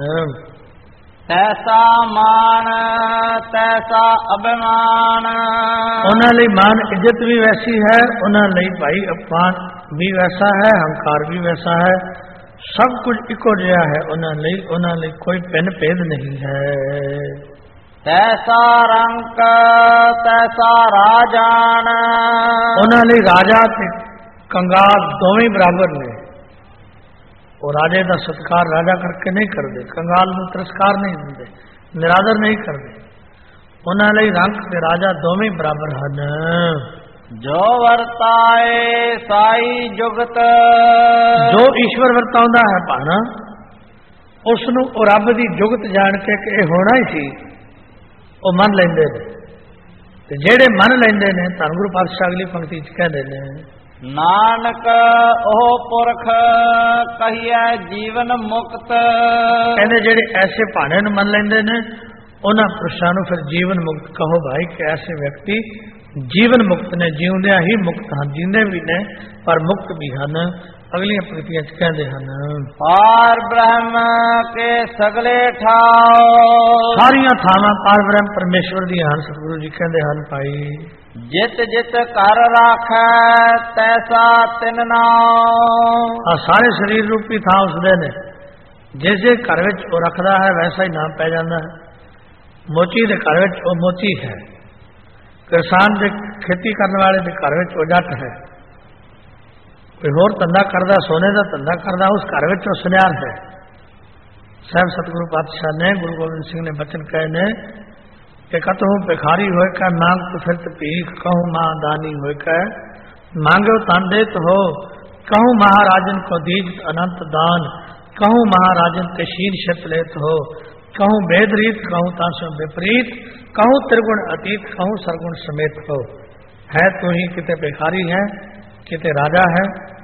Speaker 1: ਤੈਸਾ ਮਾਨ ਤੈਸਾ ਅਭਿਮਾਨ,
Speaker 2: ਉਹਨਾਂ ਲਈ ਮਾਨ ਇੱਜ਼ਤ ਵੀ ਵੈਸੀ ਹੈ, ਉਹਨਾਂ ਲਈ ਭਾਈ ਅਪਮਾਨ ਵੀ ਵੈਸਾ ਹੈ, ਹੰਕਾਰ ਵੀ ਵੈਸਾ ਹੈ। ਸਭ ਕੁਝ ਇੱਕੋ ਜਿਹਾ ਹੈ ਉਹਨਾਂ ਲਈ ਕੋਈ ਭਿੰਨ ਭੇਦ ਨਹੀਂ ਹੈ।
Speaker 1: ਤੈਸਾ ਰੰਕ ਤੈਸਾ ਰਾਜਾਨ,
Speaker 2: ਉਹਨਾਂ ਲਈ ਰਾਜਾ ਤੇ ਕੰਗਾਲ ਦੋਵੇਂ ਬਰਾਬਰ ਨੇ। ਉਹ ਰਾਜੇ ਦਾ ਸਤਿਕਾਰ ਰਾਜਾ ਕਰਕੇ ਨਹੀਂ ਕਰਦੇ, ਕੰਗਾਲ ਨੂੰ ਤਿਰਸਕਾਰ ਨਹੀਂ ਦਿੰਦੇ, ਨਿਰਾਦਰ ਨਹੀਂ ਕਰਦੇ। ਉਹਨਾਂ ਲਈ ਰੰਕ ਤੇ ਰਾਜਾ ਦੋਵੇਂ ਬਰਾਬਰ ਹਨ।
Speaker 1: ਜੋ ਵਰਤਾਏ ਸਾਈ ਜੁਗਤ,
Speaker 2: ਜੋ ਈਸ਼ਵਰ ਵਰਤਾਉਂਦਾ ਹੈ ਭਾਣਾ ਉਸ ਨੂੰ ਉਹ ਰੱਬ ਦੀ ਜੁਗਤ ਜਾਣ ਕੇ ਕਿ ਇਹ ਹੋਣਾ ਹੀ ਸੀ ਉਹ ਮੰਨ ਲੈਂਦੇ ਨੇ। ਤੇ ਜਿਹੜੇ ਮੰਨ ਲੈਂਦੇ ਨੇ ਧੰਨ ਗੁਰੂ ਪਾਤਸ਼ਾਹ ਅਗਲੀ ਪੰਕਤੀ ਚ ਕਹਿੰਦੇ ਨੇ
Speaker 1: ਨਾਨਕ ਉਹ ਪੁਰਖ ਕਹੀਐ ਜੀਵਨ ਮੁਕਤ,
Speaker 2: ਕਹਿੰਦੇ ਜਿਹੜੇ ਐਸੇ ਭਾਣੇ ਨੂੰ ਮੰਨ ਲੈਂਦੇ ਨੇ ਉਹਨਾਂ ਪੁਰਸ਼ਾਂ ਨੂੰ ਫਿਰ ਜੀਵਨ ਮੁਕਤ ਕਹੋ ਭਾਈ ਕਿ ਐਸੇ ਵਿਅਕਤੀ ਜੀਵਨ ਮੁਕਤ ਨੇ, ਜਿਉਂਦਿਆਂ ਹੀ ਮੁਕਤ ਹਨ। ਜਿੰਦੇ ਵੀ ਨੇ ਪਰ ਮੁਕਤ ਵੀ ਹਨ। ਅਗਲੀਆਂ ਪੰਕਤੀਆਂ ਚ ਕਹਿੰਦੇ ਹਨ
Speaker 1: ਪਾਰ ਬ੍ਰਹਮ ਕੇ ਸਗਲੇ ਠਾਓ,
Speaker 2: ਸਾਰੀਆਂ ਥਾਵਾਂ ਪਾਰ ਬ੍ਰਹਮ ਪਰਮੇਸ਼ਵਰ ਦੀਆਂ ਹਨ। ਸਤਿਗੁਰੂ ਜੀ ਕਹਿੰਦੇ ਹਨ ਭਾਈ
Speaker 1: ਜਿਤ ਜਿਤ ਘਰ ਰਾਖੈ ਤੈਸਾ ਤਿਨ ਨਾਮ,
Speaker 2: ਆ ਸਾਰੇ ਸਰੀਰ ਰੂਪੀ ਥਾਂ ਉਸਦੇ ਨੇ। ਜਿਸ ਜਿਸ ਘਰ ਵਿੱਚ ਉਹ ਰੱਖਦਾ ਹੈ ਵੈਸਾ ਹੀ ਨਾਮ ਪੈ ਜਾਂਦਾ ਹੈ। ਮੋਚੀ ਦੇ ਘਰ ਵਿੱਚ ਉਹ ਮੋਚੀ ਹੈ, ਕਿਸਾਨ ਦੇ ਖੇਤੀ ਕਰਨ ਵਾਲੇ ਦੇ ਘਰ ਵਿੱਚ ਉਹ ਜੱਟ ਹੈ, ਕੋਈ ਹੋਰ ਧੰਦਾ ਕਰਦਾ ਸੋਨੇ ਦਾ ਧੰਦਾ ਕਰਦਾ ਉਸ ਘਰ ਵਿੱਚ ਉਹ ਸੁਨਿਆਰ ਹੈ। ਸਾਹਿਬ ਸਤਿਗੁਰੂ ਪਾਤਸ਼ਾਹ ਨੇ ਗੁਰੂ ਗੋਬਿੰਦ ਸਿੰਘ ਨੇ ਬਚਨ ਕਹੇ ਨੇ कि कतहु भिखारी होकर मांग तो फिर भीख, कहूँ माँ दानी होकर मांगो तन देत हो, कहूँ महाराजन को दीज अनंत दान, कहूँ महाराजन के शीर शत लेत हो, कहूँ भेद रीत कहूँ तासो विपरीत, कहूँ त्रिगुण अतीत कहूँ सरगुण समेत हो। है तू ही किते भिखारी है किते राजा है,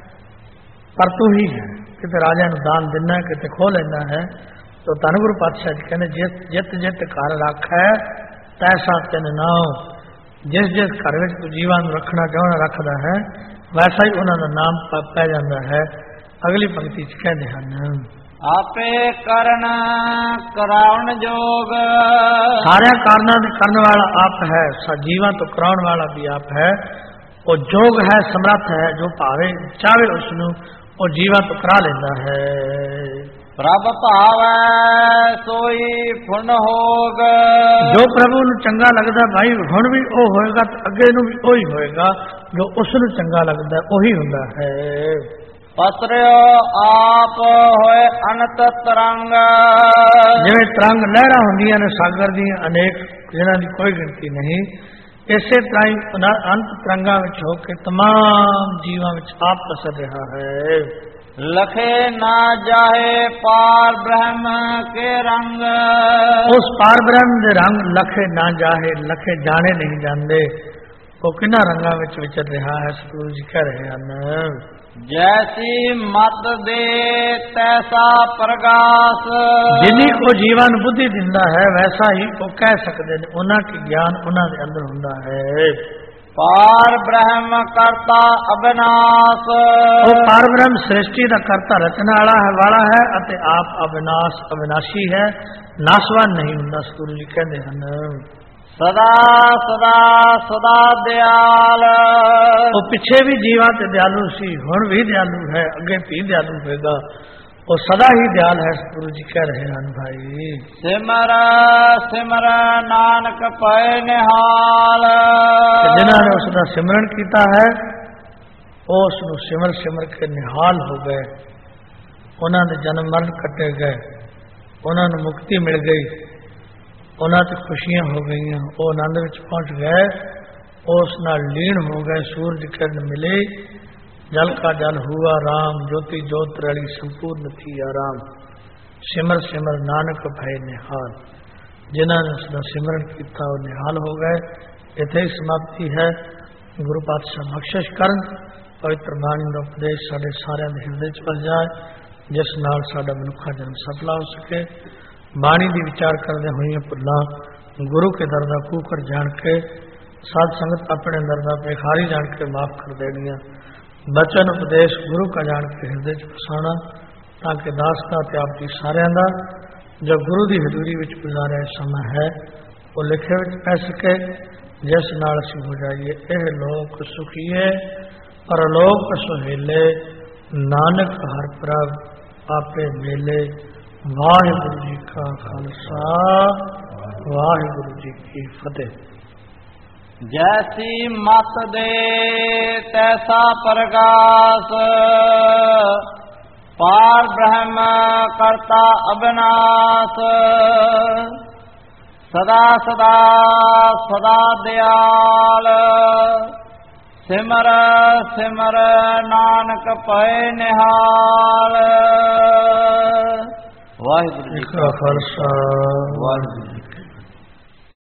Speaker 2: पर तू ही है किते राजा ਨੂੰ दान देना किते खो लेना है। तो धन गुरु पातशाह जी कहने जित जित घर राखै तैसा तिन नाओ, जिस जिस घर ਵਿੱਚ ਤੂੰ ਜੀਵਾਂ ਨੂੰ ਰੱਖਣਾ ਚਾਹੁੰਦਾ ਰੱਖਦਾ ਹੈ ਵੈਸਾ ਹੀ ਉਹਨਾਂ ਦਾ ਨਾਮ ਪੈ ਜਾਂਦਾ ਹੈ। ਅਗਲੀ ਪੰਕਤੀ ਚ ਕਹਿੰਦੇ ਹਨ
Speaker 1: ਆਪੇ ਕਰਨ ਕਰਾਉਣ ਜੋਗ,
Speaker 2: ਸਾਰਿਆਂ ਕਾਰਨਾਂ ਦੇ ਕਰਨ ਵਾਲਾ ਆਪ ਹੈ, ਜੀਵਾਂ ਤੋਂ ਕਰਾਉਣ ਵਾਲਾ ਵੀ ਆਪ ਹੈ। ਉਹ ਜੋਗ ਹੈ, ਸਮਰੱਥ ਹੈ, ਜੋ ਭਾਵੇਂ ਚਾਹੇ ਉਸ ਨੂੰ ਉਹ ਜੀਵਾਂ ਤੋਂ ਕਰਾ ਲੈਂਦਾ ਹੈ।
Speaker 1: ਪ੍ਰਭ ਭਾਵੈ ਸੋਈ ਫੁਨ ਹੋਗ,
Speaker 2: ਜੋ ਪ੍ਰਭੂ ਨੂੰ ਚੰਗਾ ਲੱਗਦਾ ਭਾਈ ਹੁਣ ਵੀ ਉਹ ਹੋਏਗਾ ਤੇ ਅੱਗੇ ਨੂੰ ਵੀ ਉਹੀ ਹੋਏਗਾ। ਜੋ ਉਸ ਨੂੰ ਚੰਗਾ ਲੱਗਦਾ ਉਹੀ ਹੁੰਦਾ ਹੈ।
Speaker 1: ਪਸਰਿਓ ਆਪ ਹੋਏ ਅਨੰਤ ਤਰੰਗ,
Speaker 2: ਜਿਵੇਂ ਤਰੰਗ ਲਹਿਰਾਂ ਹੁੰਦੀਆਂ ਨੇ ਸਾਗਰ ਦੀਆਂ ਅਨੇਕ ਜਿਨ੍ਹਾਂ ਦੀ ਕੋਈ ਗਿਣਤੀ ਨਹੀਂ, ਇਸੇ ਤਰ੍ਹਾਂ ਹੀ ਅੰਤ ਤਰੰਗਾਂ ਵਿੱਚ ਹੋ ਕੇ तमाम ਜੀਵਾਂ ਵਿੱਚ ਆਪ ਪਸਰ ਰਿਹਾ ਹੈ।
Speaker 1: ਲਖੇ ਨਾ ਜਾਹੇ ਪਾਰ ਬ੍ਰਹਮ ਕੇ ਰੰਗ,
Speaker 2: ਉਸ ਪਾਰ ਬ੍ਰਹਮ ਦੇ ਰੰਗ ਲਖੇ ਨਾ ਜਾਹੇ, ਲਖੇ ਜਾਣੇ ਨਹੀਂ ਜਾਂਦੇ। ਉਹ ਕਿੰਨਾ ਰੰਗਾਂ ਵਿੱਚ ਵਿਚਰ ਰਿਹਾ ਹੈ ਸਤਿਗੁਰੂ ਜੀ ਕਹਿ ਰਹੇ ਹਨ
Speaker 1: ਜੈਸੀ ਮਤ ਦੇ ਤੈਸਾ ਪ੍ਰਗਾਸ,
Speaker 2: ਜਿੰਨੀ ਕੋ ਜੀਵਾਂ ਨੂੰ ਬੁੱਧੀ ਦਿੰਦਾ ਹੈ ਵੈਸਾ ਹੀ ਉਹ ਕਹਿ ਸਕਦੇ ਨੇ, ਉਹਨਾਂ ਕੀ ਗਿਆਨ ਉਹਨਾਂ ਦੇ ਅੰਦਰ ਹੁੰਦਾ ਹੈ।
Speaker 1: ਪਾਰ ਬ੍ਰਹਮ ਕਰਤਾ ਅਬਿਨਾਸ਼,
Speaker 2: ਉਹ ਪਾਰ ਬ੍ਰਹਮ ਸ੍ਰਿਸ਼ਟੀ ਦਾ ਕਰਤਾ ਰਚਣ ਵਾਲਾ ਹੈ ਅਤੇ ਆਪ ਅਬਿਨਾਸ਼ ਅਬਿਨਾਸ਼ੀ ਹੈ, ਨਾਸ਼ਵਾਨ ਨਹੀਂ ਹੁੰਦਾ। ਸਤਿਗੁਰੂ ਜੀ ਕਹਿੰਦੇ ਹਨ
Speaker 1: ਸਦਾ ਸਦਾ ਸਦਾ ਦਿਆਲ,
Speaker 2: ਉਹ ਪਿੱਛੇ ਵੀ ਜੀਵਾਂ ਤੇ ਦਿਆਲੂ ਸੀ, ਹੁਣ ਵੀ ਦਿਆਲੂ ਹੈ, ਅੱਗੇ ਵੀ ਦਿਆਲੂ ਹੋਏਗਾ। ਉਹ ਸਦਾ ਹੀ ਦਿਆਲ ਹੈ। ਸਤਿਗੁਰੂ ਜੀ ਕਹਿ ਰਹੇ ਹਨ ਭਾਈ
Speaker 1: ਸਿਮਰ ਸਿਮਰ ਨਾਨਕ ਪਏ ਨਿਹਾਲ,
Speaker 2: ਜਿਨ੍ਹਾਂ ਨੇ ਉਸ ਦਾ ਸਿਮਰਨ ਕੀਤਾ ਹੈ ਉਸ ਨੂੰ ਸਿਮਰ ਸਿਮਰ ਕੇ ਨਿਹਾਲ ਹੋ ਗਏ। ਉਹਨਾਂ ਦੇ ਜਨਮ ਮਰਨ ਕੱਟੇ ਗਏ, ਉਹਨਾਂ ਨੂੰ ਮੁਕਤੀ ਮਿਲ ਗਈ, ਉਹਨਾਂ ਤੇ ਖੁਸ਼ੀਆਂ ਹੋ ਗਈਆਂ, ਉਹ ਆਨੰਦ ਵਿੱਚ ਪਹੁੰਚ ਗਏ, ਉਸ ਨਾਲ ਲੀਨ ਹੋ ਗਏ। ਸੂਰਜ ਕਿਰਨ ਮਿਲੇ, जल का जल हुआ राम, ज्योति ज्योत रली संपूर्ण थी आराम, सिमर सिमर नानक भय निहाल। जिन्होंने उसका सिमरन किया वो निहाल हो गए। इथे समाप्ति है। गुरु पातशाह बख्शिश करन, पवित्र बाणी का उपदेश साढ़े सारे हृदय च बस जाए। ਜਿਸ ਨਾਲ ਸਾਡਾ ਮਨੁੱਖਾ ਜਨਮ ਸਫਲਾ ਹੋ ਸਕੇ। ਬਾਣੀ ਦੀ ਵਿਚਾਰ ਕਰਦੇ ਹੋਈਆਂ ਭੁੱਲਾਂ ਗੁਰੂ ਕੇ ਦਰ ਦਾ ਕੂਕਰ ਜਾਣ ਕੇ, ਸਾਧ ਸੰਗਤ ਆਪਣੇ ਦਰ ਦਾ ਭਿਖਾਰੀ ਜਾਣ ਕੇ ਮਾਫ ਕਰ ਦੇਣੀਆਂ। ਬਚਨ ਉਪਦੇਸ਼ ਗੁਰੂ ਕਾ ਜਾਣ ਕੇ ਹਿਰਦੇ 'ਚ ਵਸਾਉਣਾ, ਤਾਂ ਕਿ ਦਾਸ ਦਾ ਤੇ ਆਪ ਜੀ ਸਾਰਿਆਂ ਦਾ ਜੋ ਗੁਰੂ ਦੀ ਹਜ਼ੂਰੀ ਵਿੱਚ ਗੁਜ਼ਾਰਿਆ ਸਮਾਂ ਹੈ ਉਹ ਲਿਖੇ ਵਿੱਚ ਪੈ ਸਕੇ, ਜਿਸ ਨਾਲ ਅਸੀਂ ਹੋ ਜਾਈਏ ਇਹ ਲੋਕ ਸੁਖੀਏ ਪਰਲੋਕ ਸੁਹੇਲੇ। ਨਾਨਕ ਹਰਿ ਪ੍ਰਭ ਆਪੇ ਮੇਲੇ। ਵਾਹਿਗੁਰੂ ਜੀ ਕਾ ਖਾਲਸਾ, ਵਾਹਿਗੁਰੂ ਜੀ ਕੀ ਫਤਿਹ।
Speaker 1: जैसी मत दे तैसा प्रकाश, पार ब्रह्म करता अविनाश। सदा सदा सदा दयाल, सिमर सिमर नानक पए निहाल। वाहिगुरू जी का खालसा, वाहिगुरू।